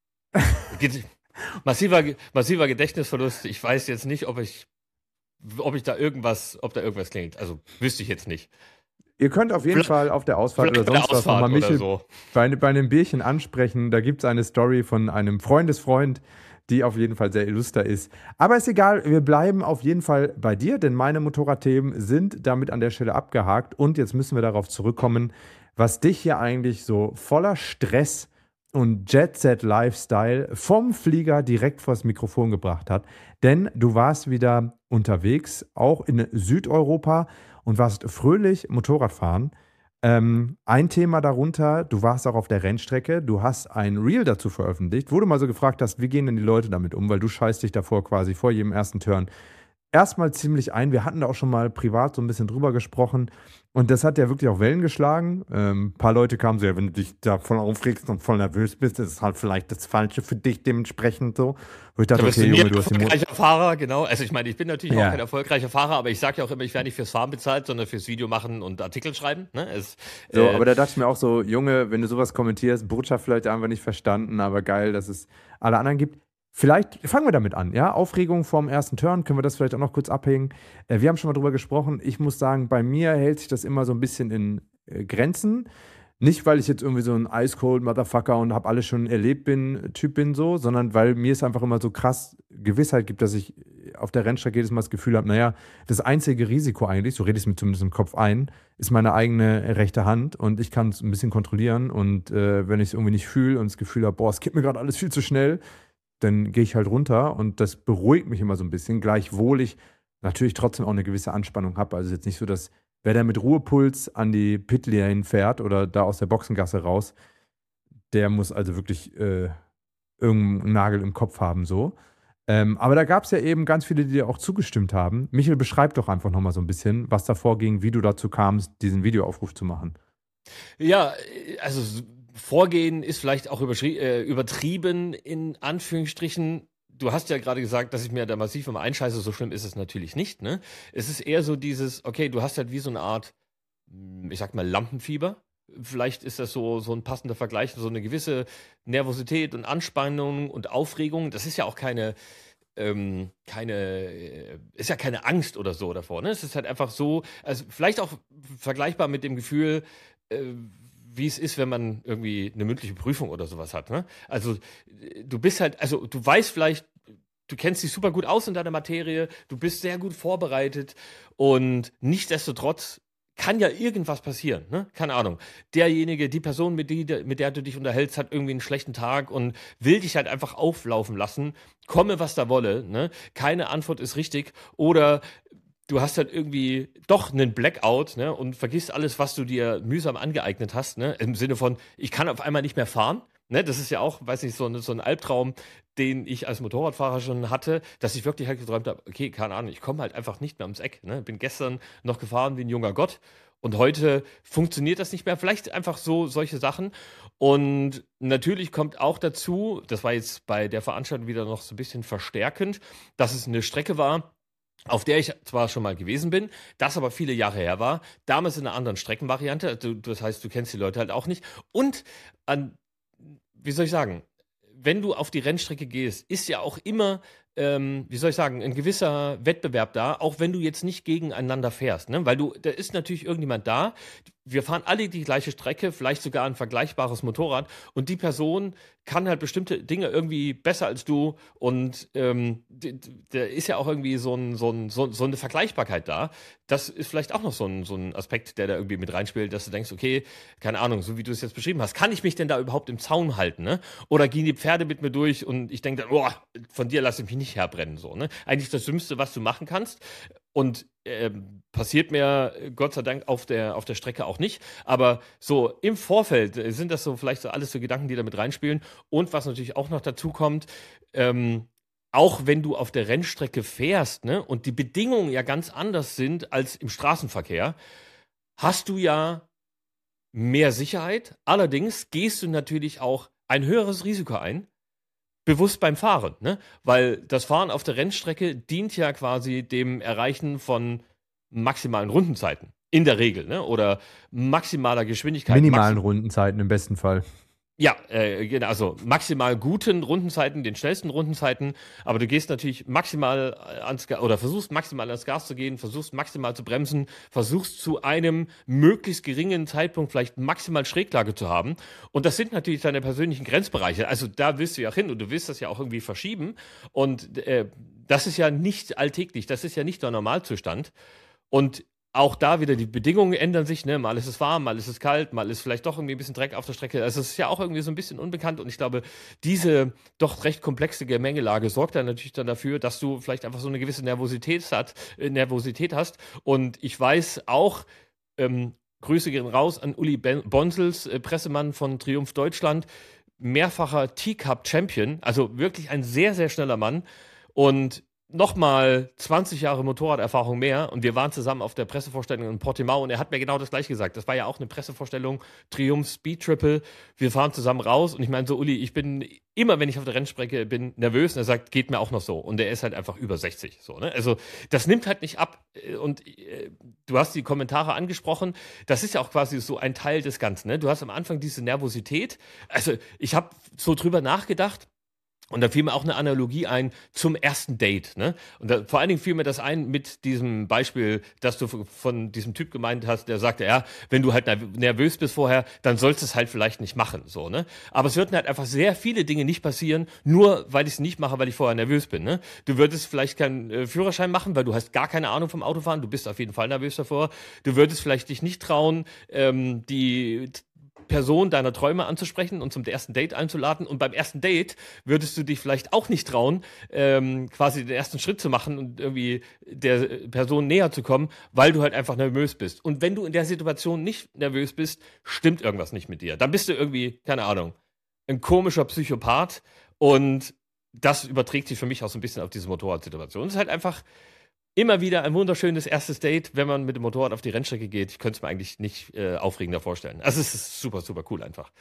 Massiver Gedächtnisverlust. Ich weiß jetzt nicht, ob da irgendwas klingt. Also wüsste ich jetzt nicht. Ihr könnt auf jeden Fall auf der Ausfahrt oder sonst was nochmal Michel so bei einem Bierchen ansprechen. Da gibt es eine Story von einem Freundesfreund, die auf jeden Fall sehr illuster ist. Aber ist egal, wir bleiben auf jeden Fall bei dir, denn meine Motorradthemen sind damit an der Stelle abgehakt. Und jetzt müssen wir darauf zurückkommen, was dich hier eigentlich so voller Stress und Jet-Set-Lifestyle vom Flieger direkt vors Mikrofon gebracht hat. Denn du warst wieder unterwegs, auch in Südeuropa. und warst fröhlich Motorradfahren. Ein Thema darunter, du warst auch auf der Rennstrecke, du hast ein Reel dazu veröffentlicht, wo du mal so gefragt hast, wie gehen denn die Leute damit um, weil du scheißt dich davor quasi vor jedem ersten Turn erstmal ziemlich ein. Wir hatten da auch schon mal privat so ein bisschen drüber gesprochen und das hat ja wirklich auch Wellen geschlagen. Ein paar Leute kamen so, ja, wenn du dich da voll aufregst und voll nervös bist, ist es halt vielleicht das Falsche für dich dementsprechend so. Wo ich dachte, okay, Junge, du hast den erfolgreicher Fahrer, genau. Also ich meine, ich bin natürlich auch kein erfolgreicher Fahrer, aber ich sage ja auch immer, ich werde nicht fürs Fahren bezahlt, sondern fürs Video machen und Artikel schreiben. Ne? Aber da dachte ich mir auch so, Junge, wenn du sowas kommentierst, Botschaft vielleicht einfach nicht verstanden, aber geil, dass es alle anderen gibt. Vielleicht fangen wir damit an, ja? Aufregung vorm ersten Turn, können wir das vielleicht auch noch kurz abhängen. Wir haben schon mal drüber gesprochen. Ich muss sagen, bei mir hält sich das immer so ein bisschen in Grenzen. Nicht, weil ich jetzt irgendwie so ein Ice-Cold Motherfucker und habe alles schon erlebt Typ bin so, sondern weil mir es einfach immer so krass Gewissheit gibt, dass ich auf der Rennstrecke jedes Mal das Gefühl habe, naja, das einzige Risiko eigentlich, so rede ich es mir zumindest im Kopf ein, ist meine eigene rechte Hand und ich kann es ein bisschen kontrollieren und wenn ich es irgendwie nicht fühle und das Gefühl habe, boah, es geht mir gerade alles viel zu schnell, dann gehe ich halt runter und das beruhigt mich immer so ein bisschen, gleichwohl ich natürlich trotzdem auch eine gewisse Anspannung habe. Also jetzt nicht so, dass wer da mit Ruhepuls an die Pitlane fährt oder da aus der Boxengasse raus, der muss also wirklich irgendeinen Nagel im Kopf haben so. Aber da gab es ja eben ganz viele, die dir auch zugestimmt haben. Michael, beschreib doch einfach nochmal so ein bisschen, was davor ging, wie du dazu kamst, diesen Videoaufruf zu machen. Ja, also Vorgehen ist vielleicht auch übertrieben, in Anführungsstrichen. Du hast ja gerade gesagt, dass ich mir da massiv immer einscheiße, so schlimm ist es natürlich nicht, ne? Es ist eher so dieses, okay, du hast halt wie so eine Art, ich sag mal, Lampenfieber. Vielleicht ist das so ein passender Vergleich, so eine gewisse Nervosität und Anspannung und Aufregung. Das ist ja auch ist ja keine Angst oder so davor, ne? Es ist halt einfach so, also vielleicht auch vergleichbar mit dem Gefühl, wie es ist, wenn man irgendwie eine mündliche Prüfung oder sowas hat, ne? Also du bist halt, also du weißt vielleicht, du kennst dich super gut aus in deiner Materie, du bist sehr gut vorbereitet und nichtsdestotrotz kann ja irgendwas passieren, ne? Keine Ahnung. Die Person, mit der du dich unterhältst, hat irgendwie einen schlechten Tag und will dich halt einfach auflaufen lassen, komme was da wolle, ne? Keine Antwort ist richtig oder du hast halt irgendwie doch einen Blackout, ne, und vergisst alles, was du dir mühsam angeeignet hast, ne, im Sinne von, ich kann auf einmal nicht mehr fahren, ne, das ist ja auch, weiß nicht, so ein Albtraum, den ich als Motorradfahrer schon hatte, dass ich wirklich halt geträumt habe, okay, keine Ahnung, ich komme halt einfach nicht mehr ums Eck, ne, bin gestern noch gefahren wie ein junger Gott und heute funktioniert das nicht mehr, vielleicht einfach so solche Sachen und natürlich kommt auch dazu, das war jetzt bei der Veranstaltung wieder noch so ein bisschen verstärkend, dass es eine Strecke war, auf der ich zwar schon mal gewesen bin, das aber viele Jahre her war, damals in einer anderen Streckenvariante, also das heißt, du kennst die Leute halt auch nicht. Und wie soll ich sagen, wenn du auf die Rennstrecke gehst, ist ja auch immer, wie soll ich sagen, ein gewisser Wettbewerb da, auch wenn du jetzt nicht gegeneinander fährst, ne? Weil da ist natürlich irgendjemand da, wir fahren alle die gleiche Strecke, vielleicht sogar ein vergleichbares Motorrad und die Person kann halt bestimmte Dinge irgendwie besser als du und da ist ja auch irgendwie so eine Vergleichbarkeit da. Das ist vielleicht auch noch so ein Aspekt, der da irgendwie mit reinspielt, dass du denkst, okay, keine Ahnung, so wie du es jetzt beschrieben hast, kann ich mich denn da überhaupt im Zaun halten, ne? Oder gehen die Pferde mit mir durch und ich denke dann, oh, von dir lasse ich mich nicht herbrennen, so, ne? Eigentlich das Dümmste, was du machen kannst. Und passiert mir Gott sei Dank auf der Strecke auch nicht. Aber so im Vorfeld sind das so vielleicht so alles so Gedanken, die da mit reinspielen. Und was natürlich auch noch dazu kommt, auch wenn du auf der Rennstrecke fährst, ne, und die Bedingungen ja ganz anders sind als im Straßenverkehr, hast du ja mehr Sicherheit. Allerdings gehst du natürlich auch ein höheres Risiko ein. Bewusst beim Fahren, ne? Weil das Fahren auf der Rennstrecke dient ja quasi dem Erreichen von maximalen Rundenzeiten. In der Regel, ne? Oder maximaler Geschwindigkeit. Minimalen Rundenzeiten im besten Fall. Ja, genau, also maximal guten Rundenzeiten, den schnellsten Rundenzeiten, aber du gehst natürlich maximal versuchst maximal ans Gas zu gehen, versuchst maximal zu bremsen, versuchst zu einem möglichst geringen Zeitpunkt vielleicht maximal Schräglage zu haben. Und das sind natürlich deine persönlichen Grenzbereiche. Also da willst du ja auch hin und du willst das ja auch irgendwie verschieben. Und das ist ja nicht alltäglich, das ist ja nicht der Normalzustand. Und auch da wieder, die Bedingungen ändern sich, ne? Mal ist es warm, mal ist es kalt, mal ist vielleicht doch irgendwie ein bisschen Dreck auf der Strecke. Also es ist ja auch irgendwie so ein bisschen unbekannt und ich glaube, diese doch recht komplexe Gemengelage sorgt dann natürlich dann dafür, dass du vielleicht einfach so eine gewisse Nervosität hast. Und ich weiß auch, Grüße gehen raus an Uli Bonsels, Pressemann von Triumph Deutschland, mehrfacher Teacup-Champion, also wirklich ein sehr, sehr schneller Mann und nochmal 20 Jahre Motorraderfahrung mehr und wir waren zusammen auf der Pressevorstellung in Portimao und er hat mir genau das gleiche gesagt. Das war ja auch eine Pressevorstellung, Triumph Speed Triple. Wir fahren zusammen raus und ich meine so, Uli, ich bin immer, wenn ich auf der Rennstrecke bin, nervös und er sagt, geht mir auch noch so. Und er ist halt einfach über 60. So, ne? Also das nimmt halt nicht ab und du hast die Kommentare angesprochen. Das ist ja auch quasi so ein Teil des Ganzen. Ne? Du hast am Anfang diese Nervosität. Also ich habe so drüber nachgedacht. Und da fiel mir auch eine Analogie ein zum ersten Date, ne? Und da, vor allen Dingen fiel mir das ein mit diesem Beispiel, dass du von diesem Typ gemeint hast, der sagte, ja, wenn du halt nervös bist vorher, dann sollst du es halt vielleicht nicht machen, so, ne? Aber es würden halt einfach sehr viele Dinge nicht passieren, nur weil ich es nicht mache, weil ich vorher nervös bin, ne? Du würdest vielleicht keinen Führerschein machen, weil du hast gar keine Ahnung vom Autofahren, du bist auf jeden Fall nervös davor. Du würdest vielleicht dich nicht trauen, die Person deiner Träume anzusprechen und zum ersten Date einzuladen. Und beim ersten Date würdest du dich vielleicht auch nicht trauen, quasi den ersten Schritt zu machen und irgendwie der Person näher zu kommen, weil du halt einfach nervös bist. Und wenn du in der Situation nicht nervös bist, stimmt irgendwas nicht mit dir. Dann bist du irgendwie, keine Ahnung, ein komischer Psychopath. Und das überträgt sich für mich auch so ein bisschen auf diese Motorradsituation. Es ist halt einfach immer wieder ein wunderschönes erstes Date, wenn man mit dem Motorrad auf die Rennstrecke geht. Ich könnte es mir eigentlich nicht aufregender vorstellen. Also es ist super, super cool einfach.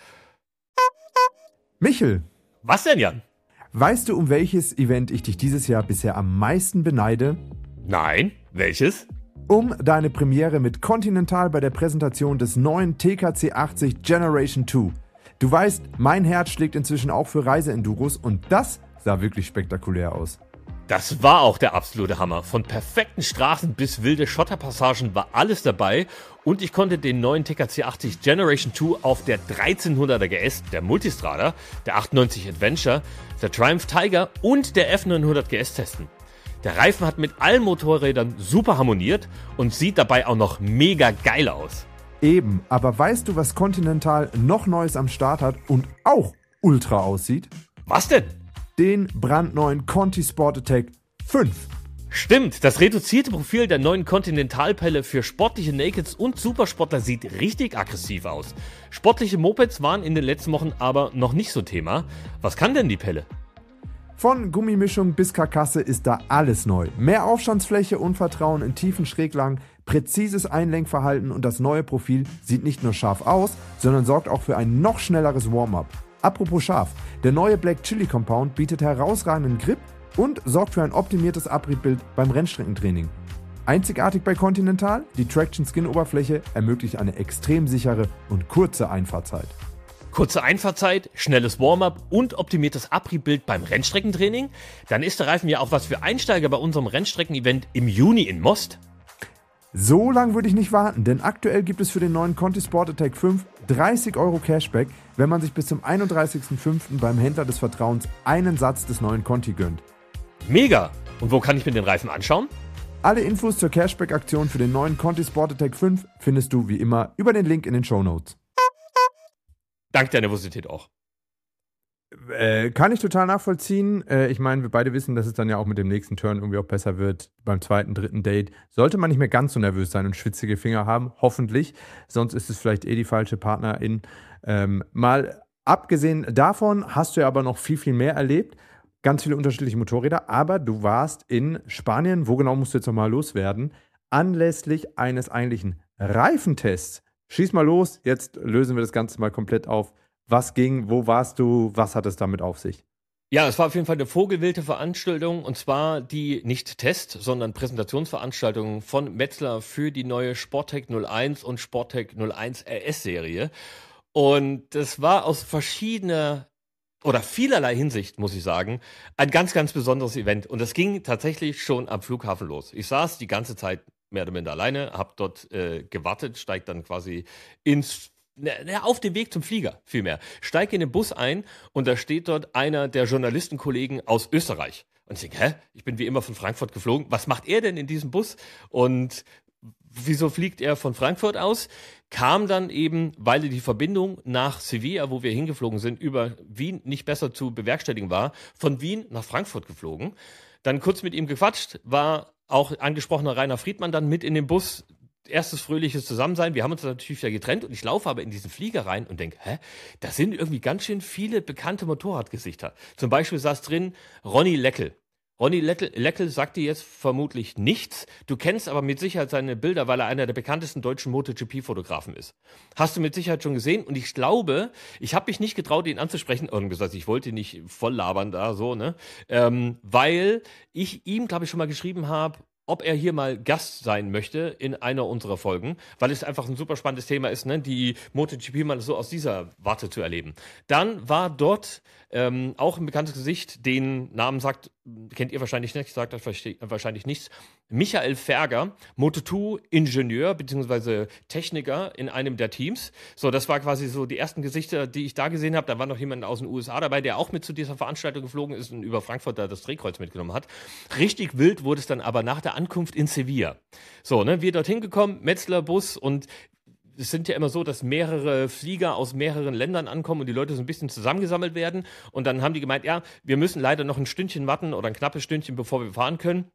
Michel. Was denn, Jan? Weißt du, um welches Event ich dich dieses Jahr bisher am meisten beneide? Nein. Welches? Um deine Premiere mit Continental bei der Präsentation des neuen TKC 80 Generation 2. Du weißt, mein Herz schlägt inzwischen auch für Reiseenduros und das sah wirklich spektakulär aus. Das war auch der absolute Hammer. Von perfekten Straßen bis wilde Schotterpassagen war alles dabei und ich konnte den neuen TKC 80 Generation 2 auf der 1300er GS, der Multistrada, der 98 Adventure, der Triumph Tiger und der F900 GS testen. Der Reifen hat mit allen Motorrädern super harmoniert und sieht dabei auch noch mega geil aus. Eben, aber weißt du, was Continental noch Neues am Start hat und auch ultra aussieht? Was denn? Den brandneuen Conti Sport Attack 5. Stimmt, das reduzierte Profil der neuen Continental-Pelle für sportliche Nakeds und Supersportler sieht richtig aggressiv aus. Sportliche Mopeds waren in den letzten Wochen aber noch nicht so Thema. Was kann denn die Pelle? Von Gummimischung bis Karkasse ist da alles neu. Mehr Aufstandsfläche und Vertrauen in tiefen Schräglagen, präzises Einlenkverhalten und das neue Profil sieht nicht nur scharf aus, sondern sorgt auch für ein noch schnelleres Warm-up. Apropos scharf, der neue Black Chili Compound bietet herausragenden Grip und sorgt für ein optimiertes Abriebbild beim Rennstreckentraining. Einzigartig bei Continental, die Traction Skin Oberfläche ermöglicht eine extrem sichere und kurze Einfahrzeit. Kurze Einfahrzeit, schnelles Warm-up und optimiertes Abriebbild beim Rennstreckentraining? Dann ist der Reifen ja auch was für Einsteiger bei unserem Rennstrecken-Event im Juni in Most. So lang würde ich nicht warten, denn aktuell gibt es für den neuen Conti Sport Attack 5 30 € Cashback, wenn man sich bis zum 31.05. beim Händler des Vertrauens einen Satz des neuen Conti gönnt. Mega! Und wo kann ich mir den Reifen anschauen? Alle Infos zur Cashback-Aktion für den neuen Conti Sport Attack 5 findest du wie immer über den Link in den Shownotes. Dank der Nervosität auch. Kann ich total nachvollziehen. Ich meine, wir beide wissen, dass es dann ja auch mit dem nächsten Turn irgendwie auch besser wird. Beim zweiten, dritten Date sollte man nicht mehr ganz so nervös sein und schwitzige Finger haben, hoffentlich. Sonst ist es vielleicht die falsche Partnerin. Mal abgesehen davon hast du ja aber noch viel, viel mehr erlebt. Ganz viele unterschiedliche Motorräder. Aber du warst in Spanien, wo genau musst du jetzt nochmal loswerden, anlässlich eines eigentlichen Reifentests. Schieß mal los, jetzt lösen wir das Ganze mal komplett auf. Was ging, wo warst du, was hat es damit auf sich? Ja, es war auf jeden Fall eine vogelwilde Veranstaltung und zwar die nicht Test, sondern Präsentationsveranstaltung von Metzler für die neue Sporttech 01 und Sporttech 01 RS-Serie. Und das war aus vielerlei Hinsicht, muss ich sagen, ein ganz, ganz besonderes Event. Und das ging tatsächlich schon am Flughafen los. Ich saß die ganze Zeit mehr oder minder alleine, habe dort gewartet, steig dann quasi auf dem Weg zum Flieger, vielmehr. Steig in den Bus ein und da steht dort einer der Journalistenkollegen aus Österreich. Und ich denke, ich bin wie immer von Frankfurt geflogen. Was macht er denn in diesem Bus? Und wieso fliegt er von Frankfurt aus? Kam dann eben, weil die Verbindung nach Sevilla, wo wir hingeflogen sind, über Wien nicht besser zu bewerkstelligen war, von Wien nach Frankfurt geflogen. Dann kurz mit ihm gequatscht, war auch angesprochener Rainer Friedmann dann mit in dem Bus. Erstes fröhliches Zusammensein. Wir haben uns natürlich wieder getrennt und ich laufe aber in diesen Flieger rein und denke, da sind irgendwie ganz schön viele bekannte Motorradgesichter. Zum Beispiel saß drin Ronny Leckel. Ronny Leckel sagt dir jetzt vermutlich nichts. Du kennst aber mit Sicherheit seine Bilder, weil er einer der bekanntesten deutschen MotoGP-Fotografen ist. Hast du mit Sicherheit schon gesehen und ich glaube, ich habe mich nicht getraut, ihn anzusprechen. Und gesagt, ich wollte ihn nicht voll labern da so, ne? Weil ich ihm, glaube ich, schon mal geschrieben habe, ob er hier mal Gast sein möchte in einer unserer Folgen, weil es einfach ein super spannendes Thema ist, ne, die MotoGP mal so aus dieser Warte zu erleben. Dann war dort auch ein bekanntes Gesicht, den Namen kennt ihr wahrscheinlich nicht, sagt euch wahrscheinlich nichts. Michael Ferger, Moto2-Ingenieur bzw. Techniker in einem der Teams. So, das war quasi so die ersten Gesichter, die ich da gesehen habe. Da war noch jemand aus den USA dabei, der auch mit zu dieser Veranstaltung geflogen ist und über Frankfurt da das Drehkreuz mitgenommen hat. Richtig wild wurde es dann aber nach der Ankunft in Sevilla. So, ne, wir dorthin gekommen, Metzler Bus und es sind ja immer so, dass mehrere Flieger aus mehreren Ländern ankommen und die Leute so ein bisschen zusammengesammelt werden. Und dann haben die gemeint, ja, wir müssen leider noch ein Stündchen warten oder ein knappes Stündchen, bevor wir fahren können.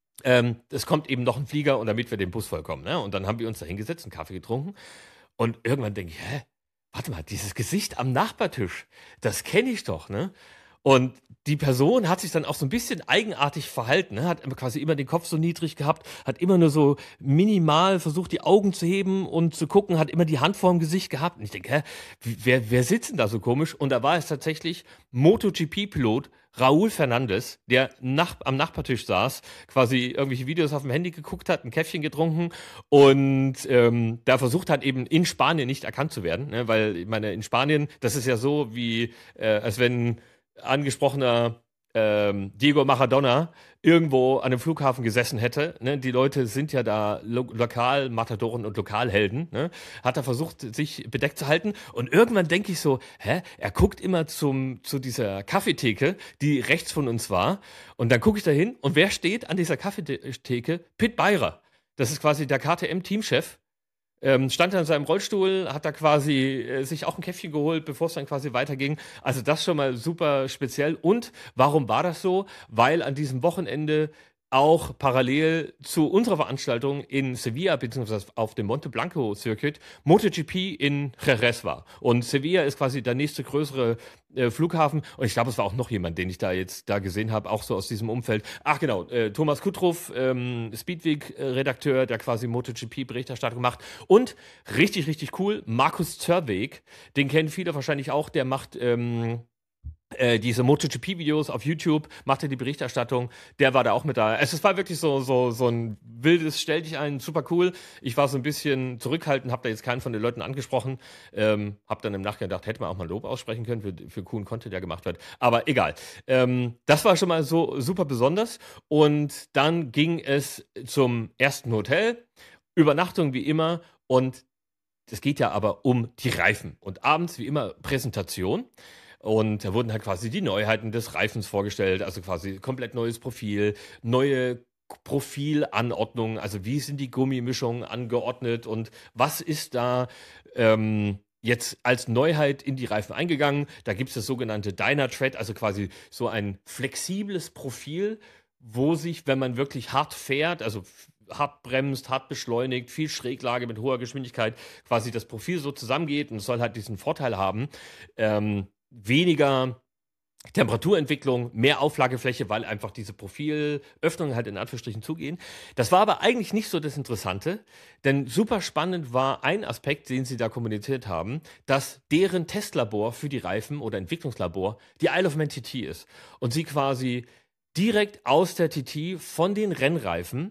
Es kommt eben noch ein Flieger und damit wir den Bus vollkommen. Ne? Und dann haben wir uns da hingesetzt, einen Kaffee getrunken. Und irgendwann denke ich, warte mal, dieses Gesicht am Nachbartisch, das kenne ich doch, ne? Und die Person hat sich dann auch so ein bisschen eigenartig verhalten, ne? Hat quasi immer den Kopf so niedrig gehabt, hat immer nur so minimal versucht, die Augen zu heben und zu gucken, hat immer die Hand vorm Gesicht gehabt. Und ich denke, wer sitzt denn da so komisch? Und da war es tatsächlich MotoGP-Pilot Raúl Fernández, der am Nachbartisch saß, quasi irgendwelche Videos auf dem Handy geguckt hat, ein Käffchen getrunken und da versucht hat, eben in Spanien nicht erkannt zu werden, ne? Weil, ich meine, in Spanien, das ist ja so, wie als wenn angesprochener Diego Maradona irgendwo an einem Flughafen gesessen hätte. Ne? Die Leute sind ja da Lokalmatadoren und Lokalhelden. Ne? Hat er versucht, sich bedeckt zu halten. Und irgendwann denke ich so, er guckt immer zu dieser Kaffeetheke, die rechts von uns war. Und dann gucke ich da hin und wer steht an dieser Kaffeetheke? Pit Beirer. Das ist quasi der KTM-Teamchef. Stand er in seinem Rollstuhl, hat da quasi sich auch ein Käffchen geholt, bevor es dann quasi weiterging. Also das schon mal super speziell. Und warum war das so? Weil an diesem Wochenende auch parallel zu unserer Veranstaltung in Sevilla beziehungsweise auf dem Monte Blanco Circuit MotoGP in Jerez war. Und Sevilla ist quasi der nächste größere Flughafen. Und ich glaube, es war auch noch jemand, den ich da gesehen habe, auch so aus diesem Umfeld. Ach genau, Thomas Kuttruff, Speedweek-Redakteur, der quasi MotoGP-Berichterstattung macht. Und richtig, richtig cool, Markus Zörweg, den kennen viele wahrscheinlich auch, der macht diese MotoGP-Videos auf YouTube, machte die Berichterstattung, der war da auch mit da. Es war wirklich so ein wildes Stell dich ein, super cool. Ich war so ein bisschen zurückhaltend, habe da jetzt keinen von den Leuten angesprochen, habe dann im Nachgang gedacht, hätte man auch mal Lob aussprechen können für coolen Content, der gemacht wird. Aber egal. Das war schon mal so super besonders. Und dann ging es zum ersten Hotel, Übernachtung wie immer und es geht ja aber um die Reifen. Und abends wie immer Präsentation. Und da wurden halt quasi die Neuheiten des Reifens vorgestellt, also quasi komplett neues Profil, neue Profilanordnungen, also wie sind die Gummimischungen angeordnet und was ist da jetzt als Neuheit in die Reifen eingegangen. Da gibt es das sogenannte Dynatread, also quasi so ein flexibles Profil, wo sich, wenn man wirklich hart fährt, also hart bremst, hart beschleunigt, viel Schräglage mit hoher Geschwindigkeit, quasi das Profil so zusammengeht und es soll halt diesen Vorteil haben, weniger Temperaturentwicklung, mehr Auflagefläche, weil einfach diese Profilöffnungen halt in Anführungsstrichen zugehen. Das war aber eigentlich nicht so das Interessante, denn super spannend war ein Aspekt, den sie da kommuniziert haben, dass deren Testlabor für die Reifen oder Entwicklungslabor die Isle of Man TT ist und sie quasi direkt aus der TT von den Rennreifen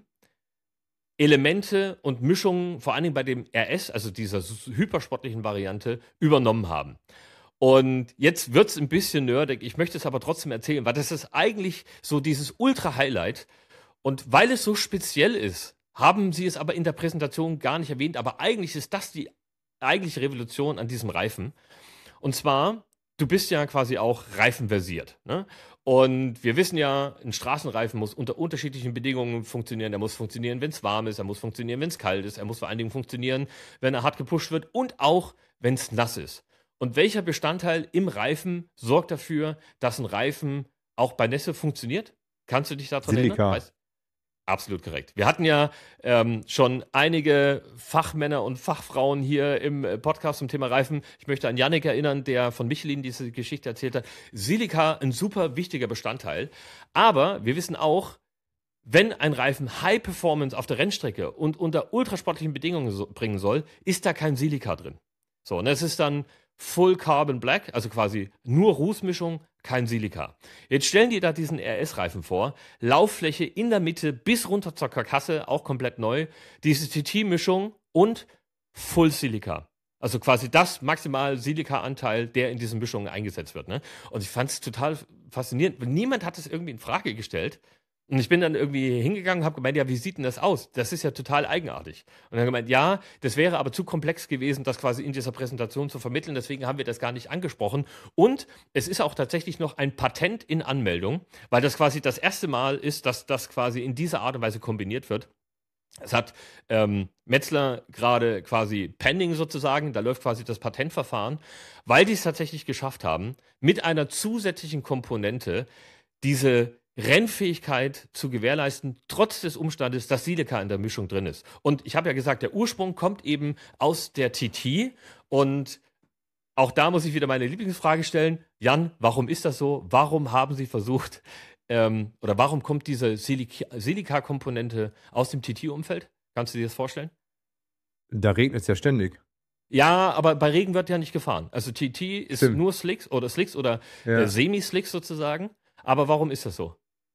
Elemente und Mischungen, vor allen Dingen bei dem RS, also dieser hypersportlichen Variante, übernommen haben. Und jetzt wird's ein bisschen nerdig, ich möchte es aber trotzdem erzählen, weil das ist eigentlich so dieses Ultra-Highlight. Und weil es so speziell ist, haben sie es aber in der Präsentation gar nicht erwähnt, aber eigentlich ist das die eigentliche Revolution an diesem Reifen. Und zwar du bist ja quasi auch reifenversiert, ne? Und wir wissen ja, ein Straßenreifen muss unter unterschiedlichen Bedingungen funktionieren. Er muss funktionieren, wenn es warm ist, er muss funktionieren, wenn es kalt ist, er muss vor allen Dingen funktionieren, wenn er hart gepusht wird und auch, wenn es nass ist. Und welcher Bestandteil im Reifen sorgt dafür, dass ein Reifen auch bei Nässe funktioniert? Kannst du dich daran erinnern? Silika. Absolut korrekt. Wir hatten ja schon einige Fachmänner und Fachfrauen hier im Podcast zum Thema Reifen. Ich möchte an Yannick erinnern, der von Michelin diese Geschichte erzählt hat. Silika, ein super wichtiger Bestandteil. Aber wir wissen auch, wenn ein Reifen High Performance auf der Rennstrecke und unter ultrasportlichen Bedingungen bringen soll, ist da kein Silika drin. So, und das ist dann Full Carbon Black, also quasi nur Rußmischung, kein Silika. Jetzt stellen die da diesen RS-Reifen vor, Lauffläche in der Mitte bis runter zur Karkasse, auch komplett neu, diese TT-Mischung und Full Silika. Also quasi das maximal Silika-Anteil, der in diesen Mischungen eingesetzt wird. Ne? Und ich fand es total faszinierend. Niemand hat es irgendwie in Frage gestellt. Und ich bin dann irgendwie hingegangen und habe gemeint, ja, wie sieht denn das aus? Das ist ja total eigenartig. Und dann gemeint, ja, das wäre aber zu komplex gewesen, das quasi in dieser Präsentation zu vermitteln. Deswegen haben wir das gar nicht angesprochen. Und es ist auch tatsächlich noch ein Patent in Anmeldung, weil das quasi das erste Mal ist, dass das quasi in dieser Art und Weise kombiniert wird. Es hat Metzler gerade quasi pending sozusagen, da läuft quasi das Patentverfahren, weil die es tatsächlich geschafft haben, mit einer zusätzlichen Komponente diese Rennfähigkeit zu gewährleisten, trotz des Umstandes, dass Silika in der Mischung drin ist. Und ich habe ja gesagt, der Ursprung kommt eben aus der TT. Und auch da muss ich wieder meine Lieblingsfrage stellen. Jan, warum ist das so? Warum haben Sie versucht, oder warum kommt diese Silika-Komponente aus dem TT-Umfeld? Kannst du dir das vorstellen? Da regnet es ja ständig. Ja, aber bei Regen wird ja nicht gefahren. Also TT ist Stimmt. nur Slicks oder Ja. Semi-Slicks sozusagen. Aber warum ist das so?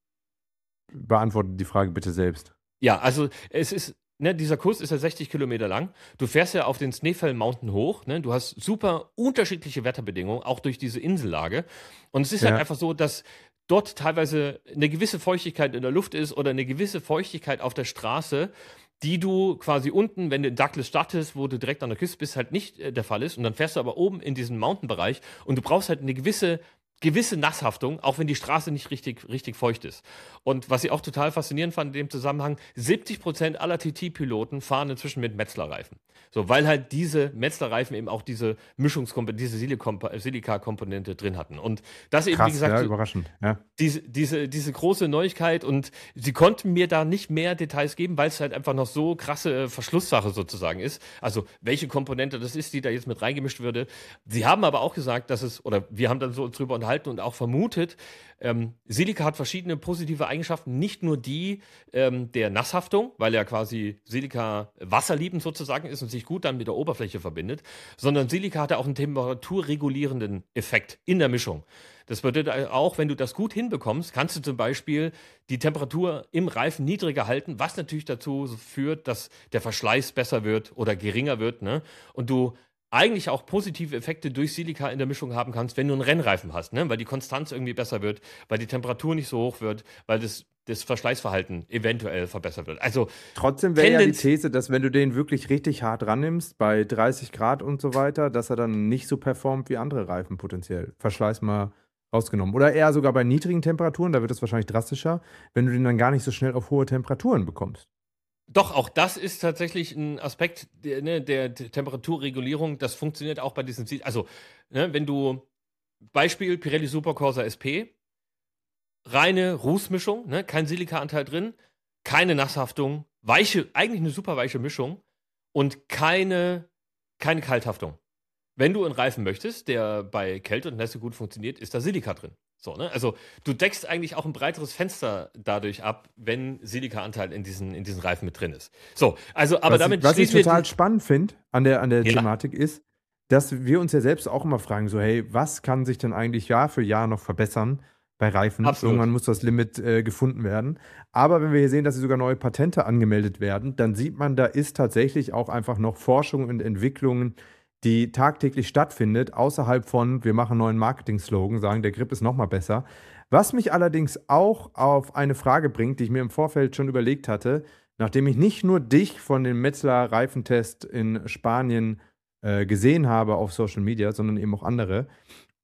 Beantworte die Frage bitte selbst. Ja, also es ist, ne, dieser Kurs ist ja 60 Kilometer lang. Du fährst ja auf den Snaefell Mountain hoch, ne? Du hast super unterschiedliche Wetterbedingungen, auch durch diese Insellage. Und es ist halt Ja. einfach so, dass dort teilweise eine gewisse Feuchtigkeit in der Luft ist oder eine gewisse Feuchtigkeit auf der Straße, die du quasi unten, wenn du in Douglas startest, wo du direkt an der Küste bist, halt nicht der Fall ist. Und dann fährst du aber oben in diesen Mountain-Bereich und du brauchst halt eine gewisse Nasshaftung, auch wenn die Straße nicht richtig feucht ist. Und was ich auch total faszinierend fand in dem Zusammenhang, 70% aller TT-Piloten fahren inzwischen mit Metzler-Reifen. So, weil halt diese Metzler-Reifen eben auch diese diese Silika-Komponente drin hatten. Und das eben, Krass, wie gesagt, ja, so überraschend. Ja. diese große Neuigkeit, und sie konnten mir da nicht mehr Details geben, weil es halt einfach noch so krasse Verschlusssache sozusagen ist. Also welche Komponente das ist, die da jetzt mit reingemischt würde. Sie haben aber auch gesagt, dass es, oder wir haben dann so uns drüber unterhalten und auch vermutet, Silika hat verschiedene positive Eigenschaften, nicht nur die der Nasshaftung, weil er quasi Silika wasserliebend sozusagen ist und sich gut dann mit der Oberfläche verbindet, sondern Silika hat auch einen temperaturregulierenden Effekt in der Mischung. Das bedeutet auch, wenn du das gut hinbekommst, kannst du zum Beispiel die Temperatur im Reifen niedriger halten, was natürlich dazu führt, dass der Verschleiß besser wird oder geringer wird, ne? Und du eigentlich auch positive Effekte durch Silika in der Mischung haben kannst, wenn du einen Rennreifen hast, ne? Weil die Konstanz irgendwie besser wird, weil die Temperatur nicht so hoch wird, weil das Verschleißverhalten eventuell verbessert wird. Also Trotzdem wäre ja die Tendenz, These, dass wenn du den wirklich richtig hart rannimmst, bei 30 Grad und so weiter, dass er dann nicht so performt wie andere Reifen potenziell. Verschleiß mal rausgenommen. Oder eher sogar bei niedrigen Temperaturen, da wird es wahrscheinlich drastischer, wenn du den dann gar nicht so schnell auf hohe Temperaturen bekommst. doch, auch das ist tatsächlich ein Aspekt der Temperaturregulierung. Das funktioniert auch bei diesen Also, ne, wenn du, Beispiel Pirelli Supercorsa SP, reine Rußmischung, ne, kein Silika-Anteil drin, keine Nasshaftung, eigentlich eine super weiche Mischung und keine Kalthaftung. Wenn du einen Reifen möchtest, der bei Kälte und Nässe gut funktioniert, ist da Silika drin. So, ne? Also du deckst eigentlich auch ein breiteres Fenster dadurch ab, wenn Silika-Anteil in diesen Reifen mit drin ist. So, also, aber damit was ich schließen wir total spannend finde an der Ja. Thematik ist, dass wir uns ja selbst auch immer fragen, so hey, was kann sich denn eigentlich Jahr für Jahr noch verbessern bei Reifen? Absolut. Irgendwann muss das Limit gefunden werden. Aber wenn wir hier sehen, dass sogar neue Patente angemeldet werden, dann sieht man, da ist tatsächlich auch einfach noch Forschung und Entwicklungen, die tagtäglich stattfindet, außerhalb von, wir machen einen neuen Marketing-Slogan, sagen, der Grip ist nochmal besser. Was mich allerdings auch auf eine Frage bringt, die ich mir im Vorfeld schon überlegt hatte, nachdem ich nicht nur dich von dem Metzler-Reifentest in Spanien gesehen habe auf Social Media, sondern eben auch andere.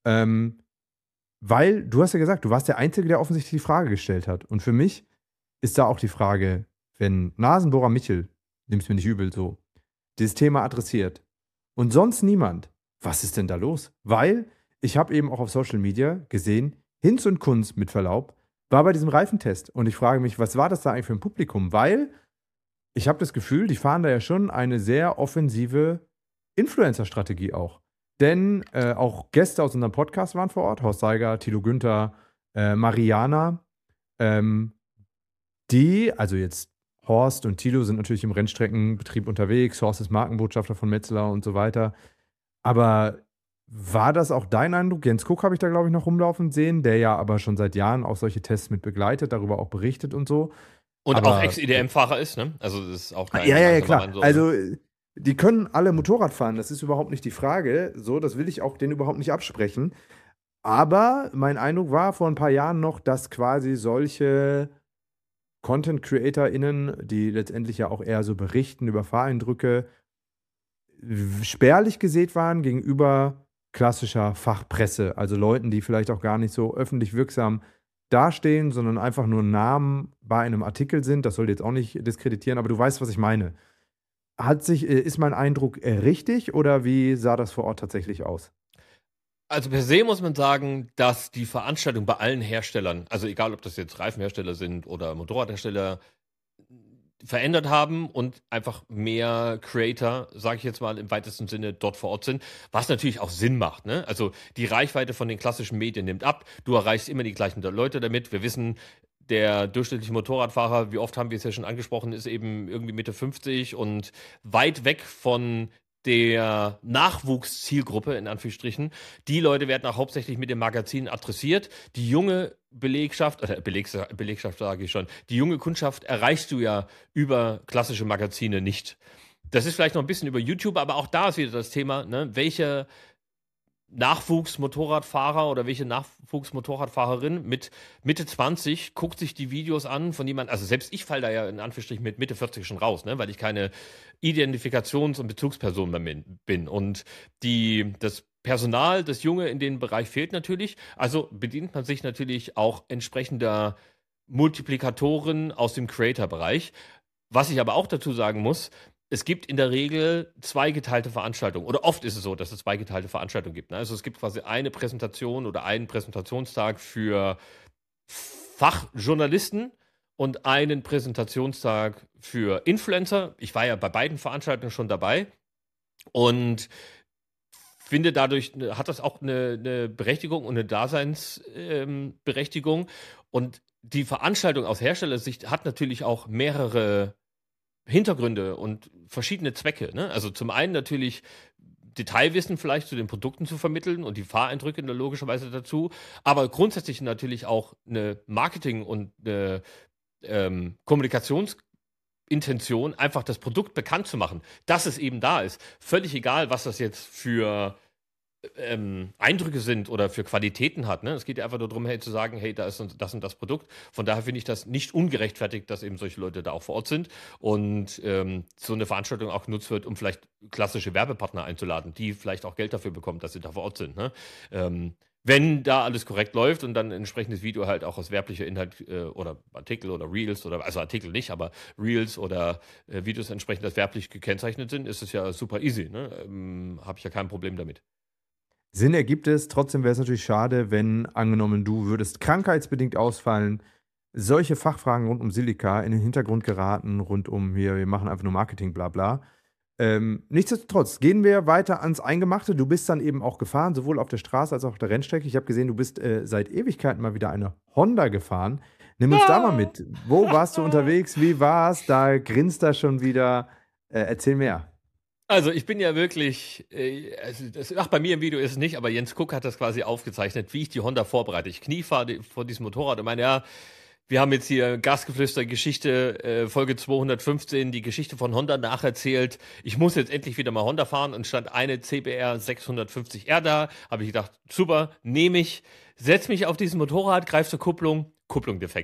Weil, du hast ja gesagt, du warst der Einzige, der offensichtlich die Frage gestellt hat. Und für mich ist da auch die Frage, wenn Nasenbohrer Michel, nimm's mir nicht übel so, dieses Thema adressiert und sonst niemand, was ist denn da los? Weil ich habe eben auch auf Social Media gesehen, Hinz und Kunz mit Verlaub war bei diesem Reifentest und ich frage mich, was war das da eigentlich für ein Publikum? Weil ich habe das Gefühl, die fahren da ja schon eine sehr offensive Influencer-Strategie auch. Denn auch Gäste aus unserem Podcast waren vor Ort, Horst Seiger, Thilo Günther, Mariana, ähm, also jetzt Horst und Thilo sind natürlich im Rennstreckenbetrieb unterwegs, Horst ist Markenbotschafter von Metzeler und so weiter. Aber war das auch dein Eindruck? Jens Kuck habe ich da, glaube ich, noch rumlaufen sehen, der ja aber schon seit Jahren auch solche Tests mit begleitet, darüber auch berichtet und so. Und Aber auch Ex-IDM-Fahrer ist, ne? Also das ist auch kein ja, langsamer klar. Mann, so, Also, die können alle Motorrad fahren, das ist überhaupt nicht die Frage. So, das will ich auch denen überhaupt nicht absprechen. Aber mein Eindruck war vor ein paar Jahren noch, dass quasi solche Content-CreatorInnen, die letztendlich ja auch eher so berichten über Fahreindrücke, spärlich gesät waren gegenüber klassischer Fachpresse. Also Leuten, die vielleicht auch gar nicht so öffentlich wirksam dastehen, sondern einfach nur Namen bei einem Artikel sind. Das soll jetzt auch nicht diskreditieren, aber du weißt, was ich meine. Ist mein Eindruck richtig oder wie sah das vor Ort tatsächlich aus? Also per se muss man sagen, dass die Veranstaltung bei allen Herstellern, also egal ob das jetzt Reifenhersteller sind oder Motorradhersteller, verändert haben und einfach mehr Creator, sage ich jetzt mal im weitesten Sinne, dort vor Ort sind, was natürlich auch Sinn macht. Ne? Also die Reichweite von den klassischen Medien nimmt ab, du erreichst immer die gleichen Leute damit. Wir wissen, der durchschnittliche Motorradfahrer, wie oft haben wir es ja schon angesprochen, ist eben irgendwie Mitte 50 und weit weg von der Nachwuchszielgruppe, in Anführungsstrichen. Die Leute werden auch hauptsächlich mit dem Magazin adressiert. Die junge Belegschaft, oder Belegschaft sage ich schon, die junge Kundschaft erreichst du ja über klassische Magazine nicht. Das ist vielleicht noch ein bisschen über YouTube, aber auch da ist wieder das Thema, ne, welche Nachwuchsmotorradfahrer oder welche Nachwuchsmotorradfahrerin mit Mitte 20 guckt sich die Videos an von jemandem, also selbst ich falle da ja in Anführungsstrichen mit Mitte 40 schon raus, ne, weil ich keine Identifikations- und Bezugsperson mehr bin. Und das Personal, das Junge in dem Bereich fehlt natürlich, also bedient man sich natürlich auch entsprechender Multiplikatoren aus dem Creator-Bereich. Was ich aber auch dazu sagen muss, es gibt in der Regel zweigeteilte Veranstaltungen. Oder oft ist es so, dass es zweigeteilte Veranstaltungen gibt. Ne? Also es gibt quasi eine Präsentation oder einen Präsentationstag für Fachjournalisten und einen Präsentationstag für Influencer. Ich war ja bei beiden Veranstaltungen schon dabei und finde, dadurch hat das auch eine Berechtigung und eine Daseinsberechtigung. Und die Veranstaltung aus Herstellersicht hat natürlich auch mehrere Hintergründe und verschiedene Zwecke. Ne? Also zum einen natürlich Detailwissen vielleicht zu den Produkten zu vermitteln und die Fahreindrücke logischerweise dazu, aber grundsätzlich natürlich auch eine Marketing- und eine Kommunikationsintention, einfach das Produkt bekannt zu machen, dass es eben da ist. Völlig egal, was das jetzt für Eindrücke sind oder für Qualitäten hat. Ne? Es geht ja einfach nur darum, hey, zu sagen, hey, da ist das und das Produkt. Von daher finde ich das nicht ungerechtfertigt, dass eben solche Leute da auch vor Ort sind und so eine Veranstaltung auch genutzt wird, um vielleicht klassische Werbepartner einzuladen, die vielleicht auch Geld dafür bekommen, dass sie da vor Ort sind. Ne? Wenn da alles korrekt läuft und dann ein entsprechendes Video halt auch aus werblicher Inhalt oder Artikel oder Reels oder, also Artikel nicht, aber Reels oder Videos entsprechend als werblich gekennzeichnet sind, ist es ja super easy. Ne? Habe ich ja kein Problem damit. Sinn ergibt es, trotzdem wäre es natürlich schade, wenn, angenommen, du würdest krankheitsbedingt ausfallen, solche Fachfragen rund um Silika in den Hintergrund geraten, rund um hier, wir machen einfach nur Marketing, bla bla. Nichtsdestotrotz, gehen wir weiter ans Eingemachte. Du bist dann eben auch gefahren, sowohl auf der Straße als auch auf der Rennstrecke. Ich habe gesehen, du bist seit Ewigkeiten mal wieder eine Honda gefahren. Nimm uns da mal mit. Wo warst du unterwegs? Wie war's? Da grinst er schon wieder. Erzähl mehr. Also ich bin ja wirklich, bei mir im Video ist es nicht, aber Jens Kuck hat das quasi aufgezeichnet, wie ich die Honda vorbereite. Ich kniefahre vor diesem Motorrad und meine, ja, wir haben jetzt hier Gasgeflüster-Geschichte, Folge 215, die Geschichte von Honda nacherzählt. Ich muss jetzt endlich wieder mal Honda fahren und stand eine CBR 650R da. Habe ich gedacht, super, nehme ich, setz mich auf dieses Motorrad, greif zur Kupplung, Kupplung defekt.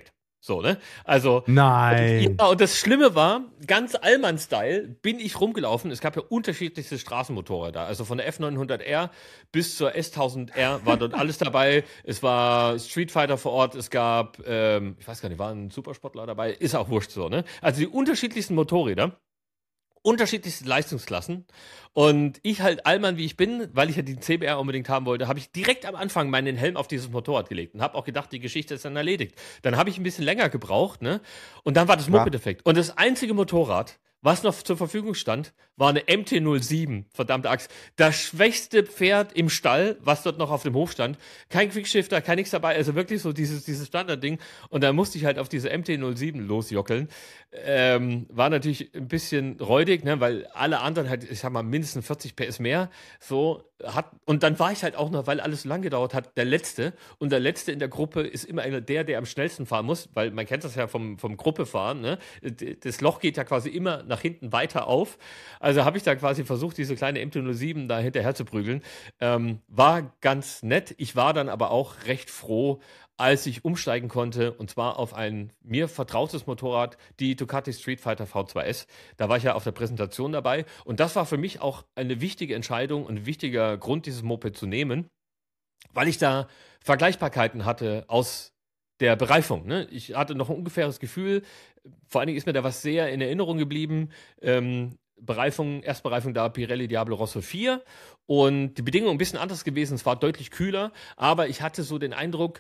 So, ne? Also, Nein. und das Schlimme war, ganz Allmann-Style bin ich rumgelaufen. Es gab ja unterschiedlichste Straßenmotorräder. Also von der F900R bis zur S1000R war dort alles dabei. Es war Street Fighter vor Ort. Es gab, ich weiß gar nicht, war ein Supersportler dabei. Ist auch wurscht so, ne? Also die unterschiedlichsten Motorräder, unterschiedlichste Leistungsklassen. Und ich halt Allmann, wie ich bin, weil ich ja den CBR unbedingt haben wollte, habe ich direkt am Anfang meinen Helm auf dieses Motorrad gelegt und habe auch gedacht, die Geschichte ist dann erledigt. Dann habe ich ein bisschen länger gebraucht, ne? Und dann war das Moped-Effekt. Und das einzige Motorrad, was noch zur Verfügung stand, war eine MT-07. Verdammte Axt. Das schwächste Pferd im Stall, was dort noch auf dem Hof stand. Kein Quickshifter, kein nichts dabei. Also wirklich so dieses Standardding. Und da musste ich halt auf diese MT-07 losjockeln. War natürlich ein bisschen räudig, ne, weil alle anderen halt, ich sag mal, mindestens 40 PS mehr so hat. Und dann war ich halt auch noch, weil alles so lang gedauert hat, der Letzte. Und der Letzte in der Gruppe ist immer der am schnellsten fahren muss, weil man kennt das ja vom Gruppefahren, ne? Das Loch geht ja quasi immer nach hinten weiter auf. Also habe ich da quasi versucht, diese kleine MT-07 da hinterher zu prügeln. War ganz nett. Ich war dann aber auch recht froh, als ich umsteigen konnte, und zwar auf ein mir vertrautes Motorrad, die Ducati Street Fighter V2S. Da war ich ja auf der Präsentation dabei. Und das war für mich auch eine wichtige Entscheidung und ein wichtiger Grund, dieses Moped zu nehmen, weil ich da Vergleichbarkeiten hatte aus der Bereifung. Ne? Ich hatte noch ein ungefähres Gefühl. Vor allen Dingen ist mir da was sehr in Erinnerung geblieben. Erstbereifung da Pirelli Diablo Rosso 4 und die Bedingungen ein bisschen anders gewesen. Es war deutlich kühler, aber ich hatte so den Eindruck,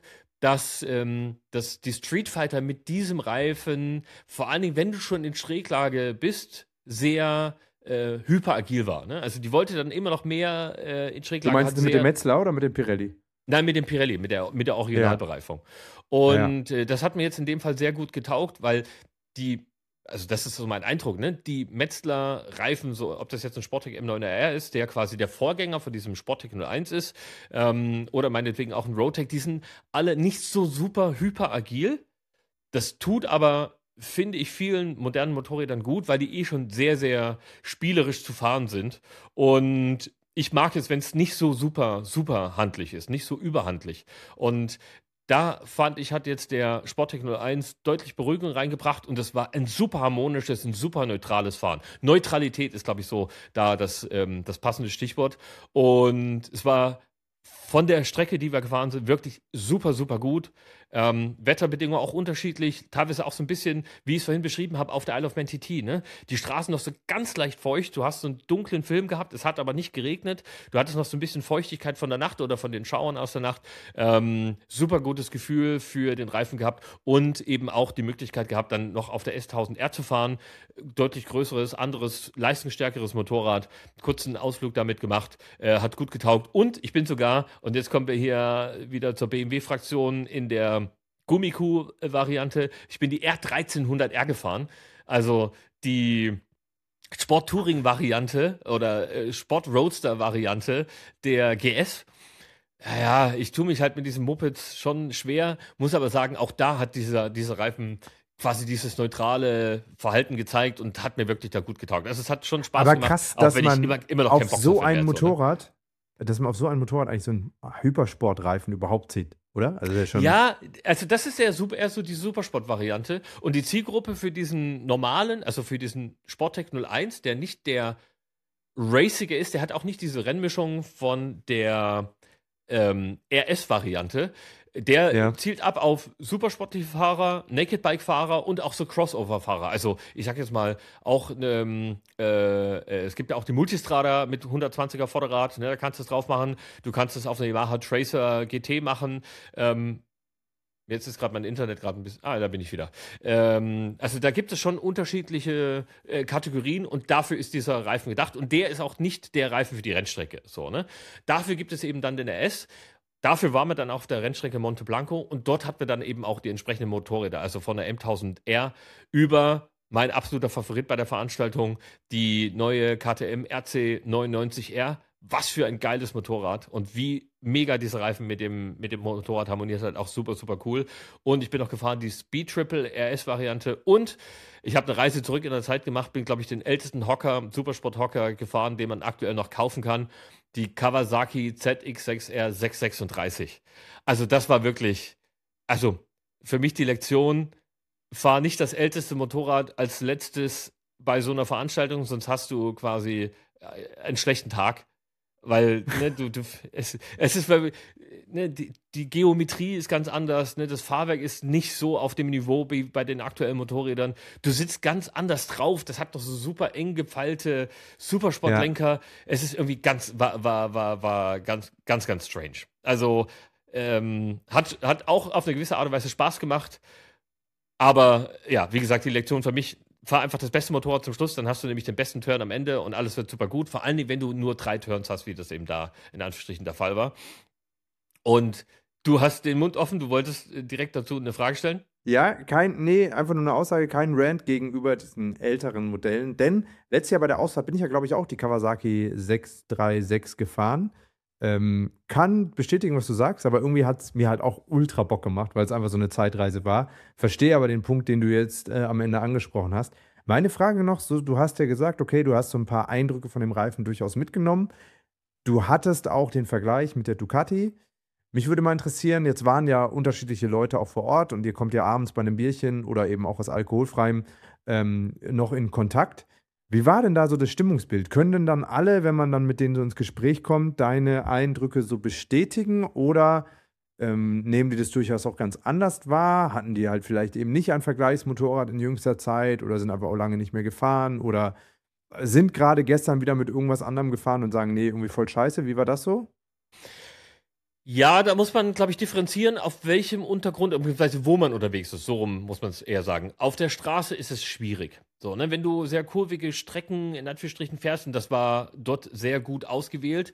dass die Street Fighter mit diesem Reifen, vor allen Dingen, wenn du schon in Schräglage bist, sehr hyperagil war. Ne? Also die wollte dann immer noch mehr in Du Schräglage. meinst mit dem Metzler oder mit dem Pirelli? Nein, mit dem Pirelli, mit der Originalbereifung. Und das hat mir jetzt in dem Fall sehr gut getaugt, weil also das ist so mein Eindruck, ne? Die Metzler-Reifen, so, ob das jetzt ein Sportec M9R ist, der quasi der Vorgänger von diesem Sportec 01 ist, oder meinetwegen auch ein Roadtec, die sind alle nicht so super hyperagil. Das tut aber, finde ich, vielen modernen Motorrädern gut, weil die schon sehr, sehr spielerisch zu fahren sind. Und ich mag es, wenn es nicht so super, super handlich ist, nicht so überhandlich. Und da fand ich, hat jetzt der Sportec 01 deutlich Beruhigung reingebracht und es war ein super harmonisches, ein super neutrales Fahren. Neutralität ist, glaube ich, so da das passende Stichwort. Und es war von der Strecke, die wir gefahren sind, wirklich super, super gut. Wetterbedingungen auch unterschiedlich, teilweise auch so ein bisschen, wie ich es vorhin beschrieben habe, auf der Isle of Man TT. Ne? Die Straßen noch so ganz leicht feucht. Du hast so einen dunklen Film gehabt, es hat aber nicht geregnet. Du hattest noch so ein bisschen Feuchtigkeit von der Nacht oder von den Schauern aus der Nacht. Super gutes Gefühl für den Reifen gehabt und eben auch die Möglichkeit gehabt, dann noch auf der S1000R zu fahren. Deutlich größeres, anderes, leistungsstärkeres Motorrad. Kurzen Ausflug damit gemacht, hat gut getaugt. Und ich bin sogar, und jetzt kommen wir hier wieder zur BMW-Fraktion in der Gummikuh-Variante. Ich bin die R1300R gefahren. Also die Sport-Touring-Variante oder Sport-Roadster-Variante der GS. Ja, ich tue mich halt mit diesem Moped schon schwer, muss aber sagen, auch da hat dieser Reifen quasi dieses neutrale Verhalten gezeigt und hat mir wirklich da gut getaugt. Also es hat schon Spaß Aber gemacht, krass, auch dass wenn ich man immer noch auf keinen Bock so drauf ein hätte, Motorrad, dass man auf so ein Motorrad eigentlich so einen Hypersportreifen überhaupt zieht, oder? Also der schon. Ja, also das ist ja super, eher so die Supersport-Variante. Und die Zielgruppe für diesen normalen, also für diesen Sportec 01, der nicht der Racige ist, der hat auch nicht diese Rennmischung von der RS-Variante. Der zielt ab auf supersportliche Fahrer, Naked-Bike-Fahrer und auch so Crossover-Fahrer. Also ich sag jetzt mal auch, es gibt ja auch die Multistrada mit 120er Vorderrad, ne, da kannst du es drauf machen. Du kannst es auf einer Yamaha Tracer GT machen. Jetzt ist gerade mein Internet gerade ein bisschen. Ah, da bin ich wieder. Also da gibt es schon unterschiedliche Kategorien und dafür ist dieser Reifen gedacht. Und der ist auch nicht der Reifen für die Rennstrecke. So, ne? Dafür gibt es eben dann den RS. Dafür waren wir dann auf der Rennstrecke Monte Blanco und dort hatten wir dann eben auch die entsprechenden Motorräder, also von der M1000R über mein absoluter Favorit bei der Veranstaltung, die neue KTM RC 99R. Was für ein geiles Motorrad und wie mega diese Reifen mit dem Motorrad harmoniert hat, auch super, super cool. Und ich bin noch gefahren, die Speed Triple RS-Variante und ich habe eine Reise zurück in der Zeit gemacht, bin, glaube ich, den ältesten Hocker, Supersport-Hocker gefahren, den man aktuell noch kaufen kann. Die Kawasaki ZX6R 636. Also das war wirklich, also für mich die Lektion, fahr nicht das älteste Motorrad als letztes bei so einer Veranstaltung, sonst hast du quasi einen schlechten Tag. Weil, ne, es ist, ne, die Geometrie ist ganz anders, ne, das Fahrwerk ist nicht so auf dem Niveau wie bei den aktuellen Motorrädern. Du sitzt ganz anders drauf, das hat doch so super eng gefeilte Ja, Supersportlenker. Es ist irgendwie war ganz strange. Also, hat auch auf eine gewisse Art und Weise Spaß gemacht, aber ja, wie gesagt, die Lektion für mich, fahr einfach das beste Motorrad zum Schluss, dann hast du nämlich den besten Turn am Ende und alles wird super gut. Vor allen Dingen, wenn du nur 3 Turns hast, wie das eben da in Anführungsstrichen der Fall war. Und du hast den Mund offen, du wolltest direkt dazu eine Frage stellen? ja, nee, einfach nur eine Aussage, kein Rant gegenüber diesen älteren Modellen. Denn letztes Jahr bei der Ausfahrt bin ich ja, glaube ich, auch die Kawasaki 636 gefahren. Kann bestätigen, was du sagst, aber irgendwie hat es mir halt auch ultra Bock gemacht, weil es einfach so eine Zeitreise war. Verstehe aber den Punkt, den du jetzt am Ende angesprochen hast. Meine Frage noch, so, du hast ja gesagt, okay, du hast so ein paar Eindrücke von dem Reifen durchaus mitgenommen. Du hattest auch den Vergleich mit der Ducati. Mich würde mal interessieren, jetzt waren ja unterschiedliche Leute auch vor Ort und ihr kommt ja abends bei einem Bierchen oder eben auch was Alkoholfreiem noch in Kontakt. Wie war denn da so das Stimmungsbild? Können denn dann alle, wenn man dann mit denen so ins Gespräch kommt, deine Eindrücke so bestätigen oder nehmen die das durchaus auch ganz anders wahr? Hatten die halt vielleicht eben nicht ein Vergleichsmotorrad in jüngster Zeit oder sind einfach auch lange nicht mehr gefahren oder sind gerade gestern wieder mit irgendwas anderem gefahren und sagen, nee, irgendwie voll scheiße? Wie war das so? Ja, da muss man, glaube ich, differenzieren, auf welchem Untergrund, beziehungsweise wo man unterwegs ist. So rum muss man es eher sagen. Auf der Straße ist es schwierig. So, ne, wenn du sehr kurvige Strecken in Anführungsstrichen fährst, und das war dort sehr gut ausgewählt,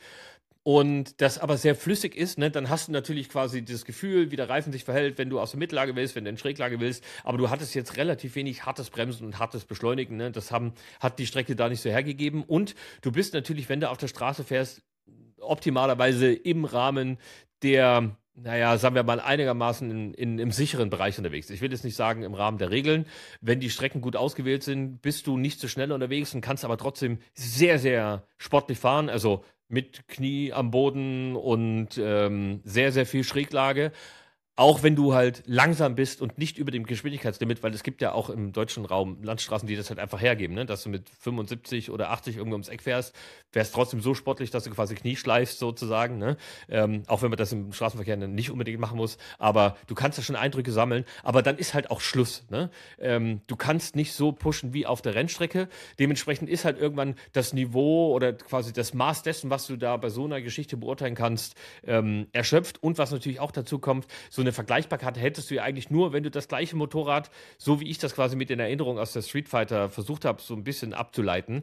und das aber sehr flüssig ist, ne, dann hast du natürlich quasi das Gefühl, wie der Reifen sich verhält, wenn du aus der Mittellage willst, wenn du in Schräglage willst. Aber du hattest jetzt relativ wenig hartes Bremsen und hartes Beschleunigen. Ne? Hat die Strecke da nicht so hergegeben. Und du bist natürlich, wenn du auf der Straße fährst, optimalerweise im Rahmen der, naja, sagen wir mal, einigermaßen im sicheren Bereich unterwegs. Ich will jetzt nicht sagen im Rahmen der Regeln. Wenn die Strecken gut ausgewählt sind, bist du nicht so schnell unterwegs und kannst aber trotzdem sehr, sehr sportlich fahren. Also mit Knie am Boden und sehr, sehr viel Schräglage. Auch wenn du halt langsam bist und nicht über dem Geschwindigkeitslimit, weil es gibt ja auch im deutschen Raum Landstraßen, die das halt einfach hergeben, ne? Dass du mit 75 oder 80 irgendwo ums Eck fährst trotzdem so sportlich, dass du quasi Knie schleifst sozusagen, ne? Auch wenn man das im Straßenverkehr nicht unbedingt machen muss, aber du kannst ja schon Eindrücke sammeln, aber dann ist halt auch Schluss, ne? Du kannst nicht so pushen wie auf der Rennstrecke, dementsprechend ist halt irgendwann das Niveau oder quasi das Maß dessen, was du da bei so einer Geschichte beurteilen kannst, erschöpft. Und was natürlich auch dazu kommt, so eine Vergleichbarkeit hättest du ja eigentlich nur, wenn du das gleiche Motorrad, so wie ich das quasi mit den Erinnerungen aus der Street Fighter versucht habe, so ein bisschen abzuleiten,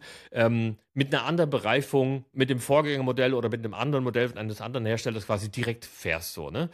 mit einer anderen Bereifung, mit dem Vorgängermodell oder mit einem anderen Modell eines anderen Herstellers quasi direkt fährst, so, ne?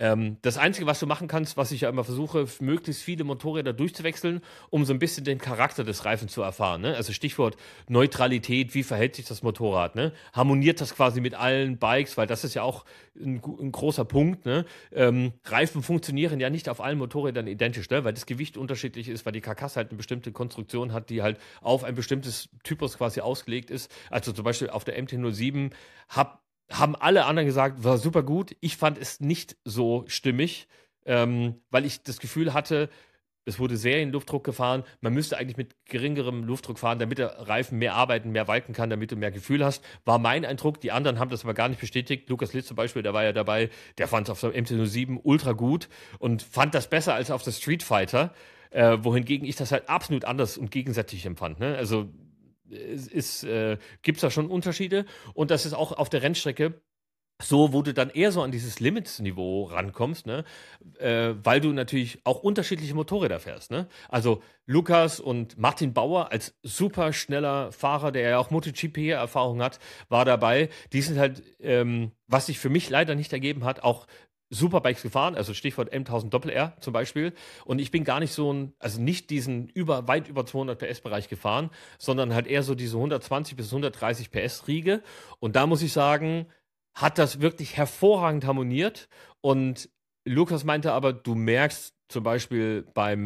Das Einzige, was du machen kannst, was ich ja immer versuche, möglichst viele Motorräder durchzuwechseln, um so ein bisschen den Charakter des Reifens zu erfahren, ne? Also Stichwort Neutralität, wie verhält sich das Motorrad, ne? Harmoniert das quasi mit allen Bikes, weil das ist ja auch ein großer Punkt, ne? Reifen funktionieren ja nicht auf allen Motorrädern identisch, ne? Weil das Gewicht unterschiedlich ist, weil die Karkasse halt eine bestimmte Konstruktion hat, die halt auf ein bestimmtes Typus quasi ausgelegt ist. Also zum Beispiel auf der MT-07 haben alle anderen gesagt, war super gut. Ich fand es nicht so stimmig, weil ich das Gefühl hatte, es wurde Serienluftdruck gefahren. Man müsste eigentlich mit geringerem Luftdruck fahren, damit der Reifen mehr arbeiten, mehr walken kann, damit du mehr Gefühl hast. War mein Eindruck. Die anderen haben das aber gar nicht bestätigt. Lukas Litz zum Beispiel, der war ja dabei, der fand es auf der MT-07 ultra gut und fand das besser als auf der Street Fighter. Wohingegen ich das halt absolut anders und gegensätzlich empfand. Ne? Also gibt es da schon Unterschiede. Und das ist auch auf der Rennstrecke so, wo du dann eher so an dieses Limits-Niveau rankommst, ne? Weil du natürlich auch unterschiedliche Motorräder fährst, ne? Also Lukas und Martin Bauer als super schneller Fahrer, der ja auch MotoGP-Erfahrung hat, war dabei. Die sind halt, was sich für mich leider nicht ergeben hat, auch Superbikes gefahren, also Stichwort M1000 Doppel-R zum Beispiel. Und ich bin gar nicht also nicht diesen weit über 200 PS-Bereich gefahren, sondern halt eher so diese 120 bis 130 PS-Riege. Und da muss ich sagen, hat das wirklich hervorragend harmoniert. Und Lukas meinte aber, du merkst zum Beispiel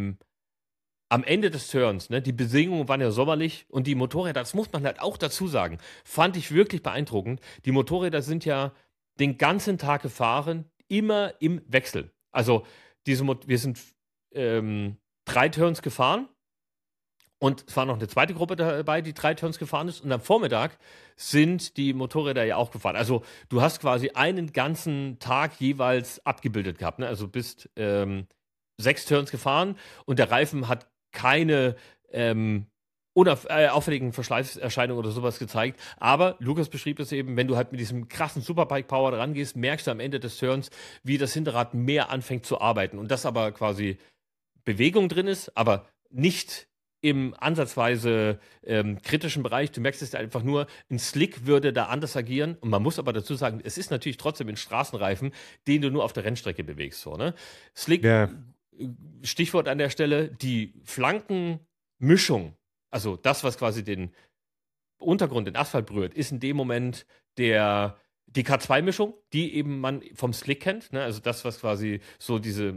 am Ende des Turns, ne, die Bedingungen waren ja sommerlich und die Motorräder, das muss man halt auch dazu sagen, fand ich wirklich beeindruckend. Die Motorräder sind ja den ganzen Tag gefahren, immer im Wechsel. Also wir sind 3 Turns gefahren. Und es war noch eine zweite Gruppe dabei, die 3 Turns gefahren ist. Und am Vormittag sind die Motorräder ja auch gefahren. Also du hast quasi einen ganzen Tag jeweils abgebildet gehabt. Ne? Also bist 6 Turns gefahren und der Reifen hat keine auffälligen Verschleißerscheinungen oder sowas gezeigt. Aber Lukas beschrieb es eben, wenn du halt mit diesem krassen Superbike-Power rangehst, merkst du am Ende des Turns, wie das Hinterrad mehr anfängt zu arbeiten. Und das aber quasi Bewegung drin ist, aber nicht im ansatzweise kritischen Bereich. Du merkst es einfach nur, ein Slick würde da anders agieren. Und man muss aber dazu sagen, es ist natürlich trotzdem ein Straßenreifen, den du nur auf der Rennstrecke bewegst. So, ne? Slick, Ja. Stichwort an der Stelle, die Flankenmischung, also das, was quasi den Untergrund, den Asphalt berührt, ist in dem Moment die K2-Mischung, die eben man vom Slick kennt. Ne? Also das, was quasi so diese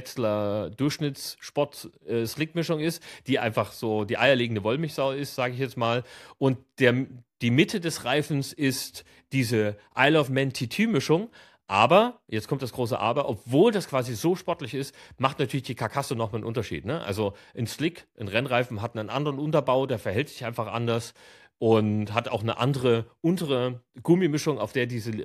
Metzler-Durchschnittssport-Slick-Mischung ist, die einfach so die eierlegende Wollmilchsau ist, sage ich jetzt mal. Und die Mitte des Reifens ist diese Isle of Man TT-Mischung. Aber, jetzt kommt das große Aber, obwohl das quasi so sportlich ist, macht natürlich die Karkasse nochmal einen Unterschied. Ne? Also ein Slick, ein Rennreifen hat einen anderen Unterbau, der verhält sich einfach anders und hat auch eine andere untere Gummimischung, auf der diese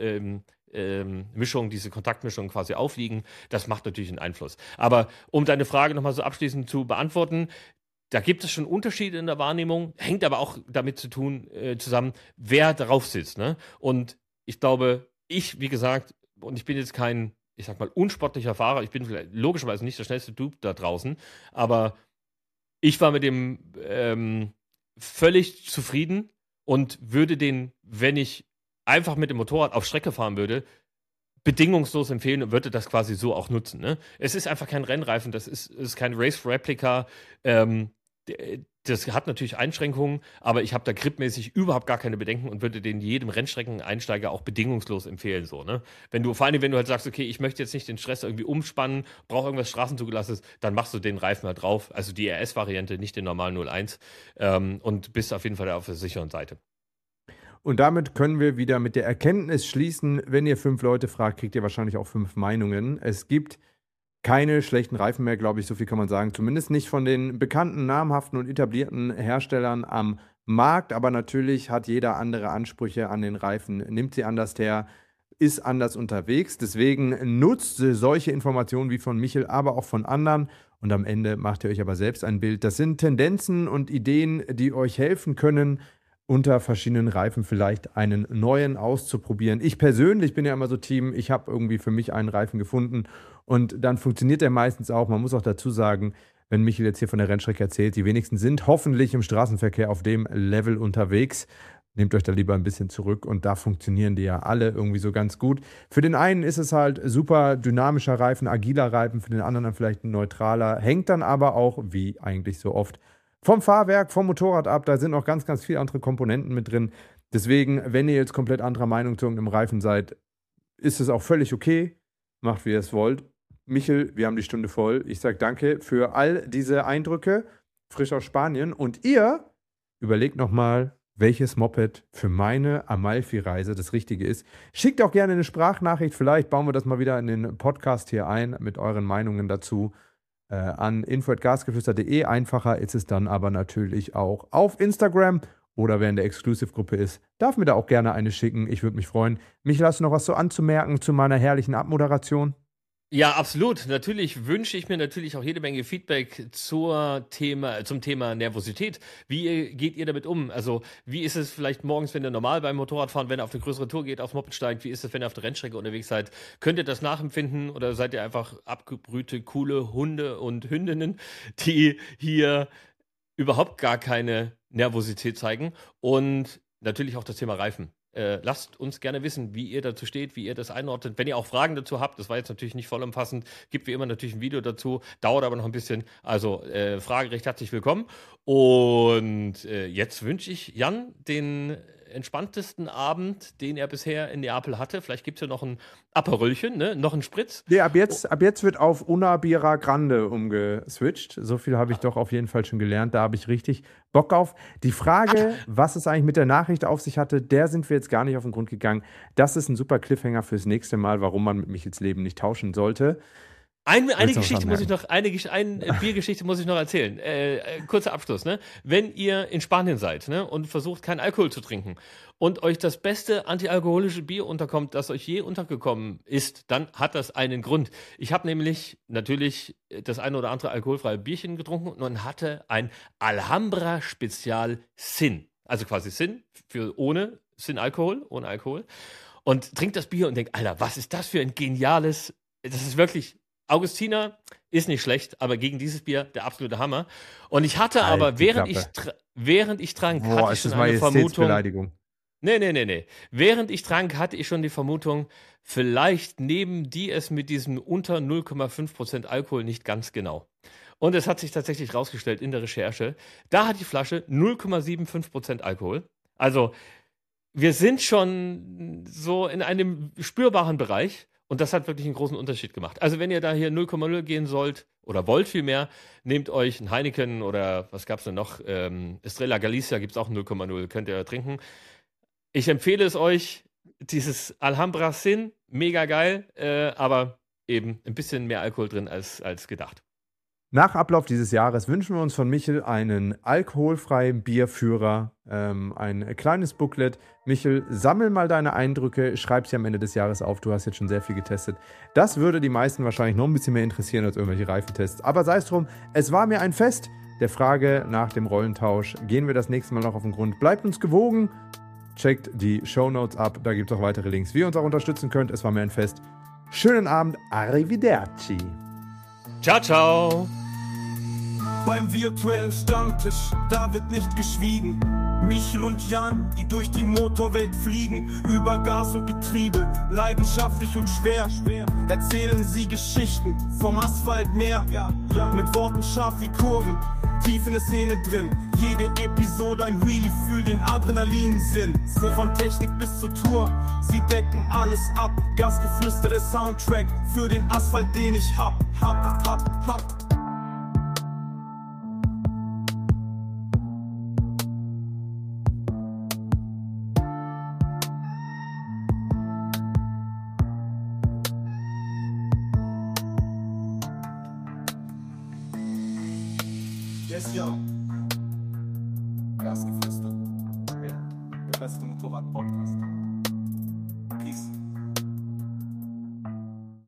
diese Kontaktmischung quasi aufliegen. Das macht natürlich einen Einfluss. Aber um deine Frage nochmal so abschließend zu beantworten, da gibt es schon Unterschiede in der Wahrnehmung, hängt aber auch damit zusammen, wer darauf sitzt. Ne? Und ich glaube, wie gesagt, und ich bin jetzt kein, ich sag mal, unsportlicher Fahrer, ich bin vielleicht logischerweise nicht der schnellste Typ da draußen, aber ich war mit dem völlig zufrieden und würde den, wenn ich einfach mit dem Motorrad auf Strecke fahren würde, bedingungslos empfehlen und würde das quasi so auch nutzen. Ne? Es ist einfach kein Rennreifen, das ist kein Race-Replika. Das hat natürlich Einschränkungen, aber ich habe da gripmäßig überhaupt gar keine Bedenken und würde den jedem Rennstreckeneinsteiger auch bedingungslos empfehlen. So, ne? Vor allem, wenn du halt sagst, okay, ich möchte jetzt nicht den Stress irgendwie umspannen, brauche irgendwas straßenzugelassenes, dann machst du den Reifen halt drauf. Also die RS-Variante, nicht den normalen 01. Und bist auf jeden Fall auf der sicheren Seite. Und damit können wir wieder mit der Erkenntnis schließen, wenn ihr 5 Leute fragt, kriegt ihr wahrscheinlich auch 5 Meinungen. Es gibt keine schlechten Reifen mehr, glaube ich, so viel kann man sagen. Zumindest nicht von den bekannten, namhaften und etablierten Herstellern am Markt. Aber natürlich hat jeder andere Ansprüche an den Reifen, nimmt sie anders her, ist anders unterwegs. Deswegen nutzt solche Informationen wie von Michel, aber auch von anderen. Und am Ende macht ihr euch aber selbst ein Bild. Das sind Tendenzen und Ideen, die euch helfen können, unter verschiedenen Reifen vielleicht einen neuen auszuprobieren. Ich persönlich bin ja immer so Team, ich habe irgendwie für mich einen Reifen gefunden und dann funktioniert der meistens auch. Man muss auch dazu sagen, wenn Michael jetzt hier von der Rennstrecke erzählt, die wenigsten sind hoffentlich im Straßenverkehr auf dem Level unterwegs. Nehmt euch da lieber ein bisschen zurück und da funktionieren die ja alle irgendwie so ganz gut. Für den einen ist es halt super dynamischer Reifen, agiler Reifen, für den anderen dann vielleicht ein neutraler, hängt dann aber auch, wie eigentlich so oft, vom Fahrwerk, vom Motorrad ab. Da sind noch ganz, ganz viele andere Komponenten mit drin. Deswegen, wenn ihr jetzt komplett anderer Meinung zu irgendeinem Reifen seid, ist es auch völlig okay. Macht, wie ihr es wollt. Michel, wir haben die Stunde voll. Ich sage danke für all diese Eindrücke, frisch aus Spanien. Und ihr überlegt nochmal, welches Moped für meine Amalfi-Reise das Richtige ist. Schickt auch gerne eine Sprachnachricht. Vielleicht bauen wir das mal wieder in den Podcast hier ein mit euren Meinungen dazu. An info@gasgeflüster.de. Einfacher ist es dann aber natürlich auch auf Instagram oder wer in der Exclusive-Gruppe ist, darf mir da auch gerne eine schicken. Ich würde mich freuen. Michael, hast du noch was so anzumerken zu meiner herrlichen Abmoderation? Ja, absolut. Natürlich wünsche ich mir natürlich auch jede Menge Feedback zum Thema Nervosität. Wie geht ihr damit um? Also, wie ist es vielleicht morgens, wenn ihr normal beim Motorradfahren, wenn ihr auf eine größere Tour geht, aufs Moped steigt? Wie ist es, wenn ihr auf der Rennstrecke unterwegs seid? Könnt ihr das nachempfinden oder seid ihr einfach abgebrühte, coole Hunde und Hündinnen, die hier überhaupt gar keine Nervosität zeigen? Und natürlich auch das Thema Reifen. Lasst uns gerne wissen, wie ihr dazu steht, wie ihr das einordnet. Wenn ihr auch Fragen dazu habt, das war jetzt natürlich nicht vollumfassend, gibt wie immer natürlich ein Video dazu, dauert aber noch ein bisschen. Also Frage recht herzlich willkommen. Und jetzt wünsche ich Jan den entspanntesten Abend, den er bisher in Neapel hatte. Vielleicht gibt es ja noch ein Aperölchen, ne? Noch einen Spritz. Nee, ab jetzt wird auf Una Bira Grande umgeswitcht. So viel habe ich doch auf jeden Fall schon gelernt. Da habe ich richtig Bock auf. Die Frage, was es eigentlich mit der Nachricht auf sich hatte, der sind wir jetzt gar nicht auf den Grund gegangen. Das ist ein super Cliffhanger fürs nächste Mal, warum man mit Michels Leben nicht tauschen sollte. Eine Biergeschichte muss ich noch erzählen. Kurzer Abschluss, ne? Wenn ihr in Spanien seid, ne, und versucht, keinen Alkohol zu trinken und euch das beste antialkoholische Bier unterkommt, das euch je untergekommen ist, dann hat das einen Grund. Ich habe nämlich natürlich das eine oder andere alkoholfreie Bierchen getrunken und hatte ein Alhambra Spezial Sin. Also quasi Sin für ohne Alkohol. Und trinkt das Bier und denkt, Alter, was ist das für ein geniales, das ist wirklich, Augustiner ist nicht schlecht, aber gegen dieses Bier der absolute Hammer. Und ich hatte aber, während ich trank, hatte ich schon eine Vermutung. Nee. Während ich trank, hatte ich schon die Vermutung, vielleicht nehmen die es mit diesem unter 0,5% Alkohol nicht ganz genau. Und es hat sich tatsächlich rausgestellt in der Recherche, da hat die Flasche 0,75% Alkohol. Also wir sind schon so in einem spürbaren Bereich und das hat wirklich einen großen Unterschied gemacht. Also wenn ihr da hier 0,0 gehen sollt oder wollt vielmehr, nehmt euch ein Heineken oder was gab's denn noch? Estrella Galicia gibt's auch 0,0, könnt ihr trinken. Ich empfehle es euch, dieses Alhambra Sin, mega geil, aber eben ein bisschen mehr Alkohol drin als gedacht. Nach Ablauf dieses Jahres wünschen wir uns von Michel einen alkoholfreien Bierführer, ein kleines Booklet. Michel, sammel mal deine Eindrücke, schreib sie am Ende des Jahres auf. Du hast jetzt schon sehr viel getestet. Das würde die meisten wahrscheinlich noch ein bisschen mehr interessieren als irgendwelche Reifentests. Aber sei es drum, es war mir ein Fest. Der Frage nach dem Rollentausch gehen wir das nächste Mal noch auf den Grund. Bleibt uns gewogen, checkt die Shownotes ab, da gibt es auch weitere Links, wie ihr uns auch unterstützen könnt. Es war mir ein Fest. Schönen Abend, arrivederci. Ciao, ciao. Beim virtuellen Stammtisch, da wird nicht geschwiegen. Michel und Jan, die durch die Motorwelt fliegen, über Gas und Getriebe, leidenschaftlich und schwer, erzählen sie Geschichten vom Asphaltmeer, mit Worten scharf wie Kurven, tief in der Szene drin. Jede Episode ein Wheelie für den Adrenalinsinn. So von Technik bis zur Tour, sie decken alles ab. Gasgeflüster, der Soundtrack für den Asphalt, den ich hab. Yes, yo. Gasgeflüster. Der beste Motorrad-Podcast.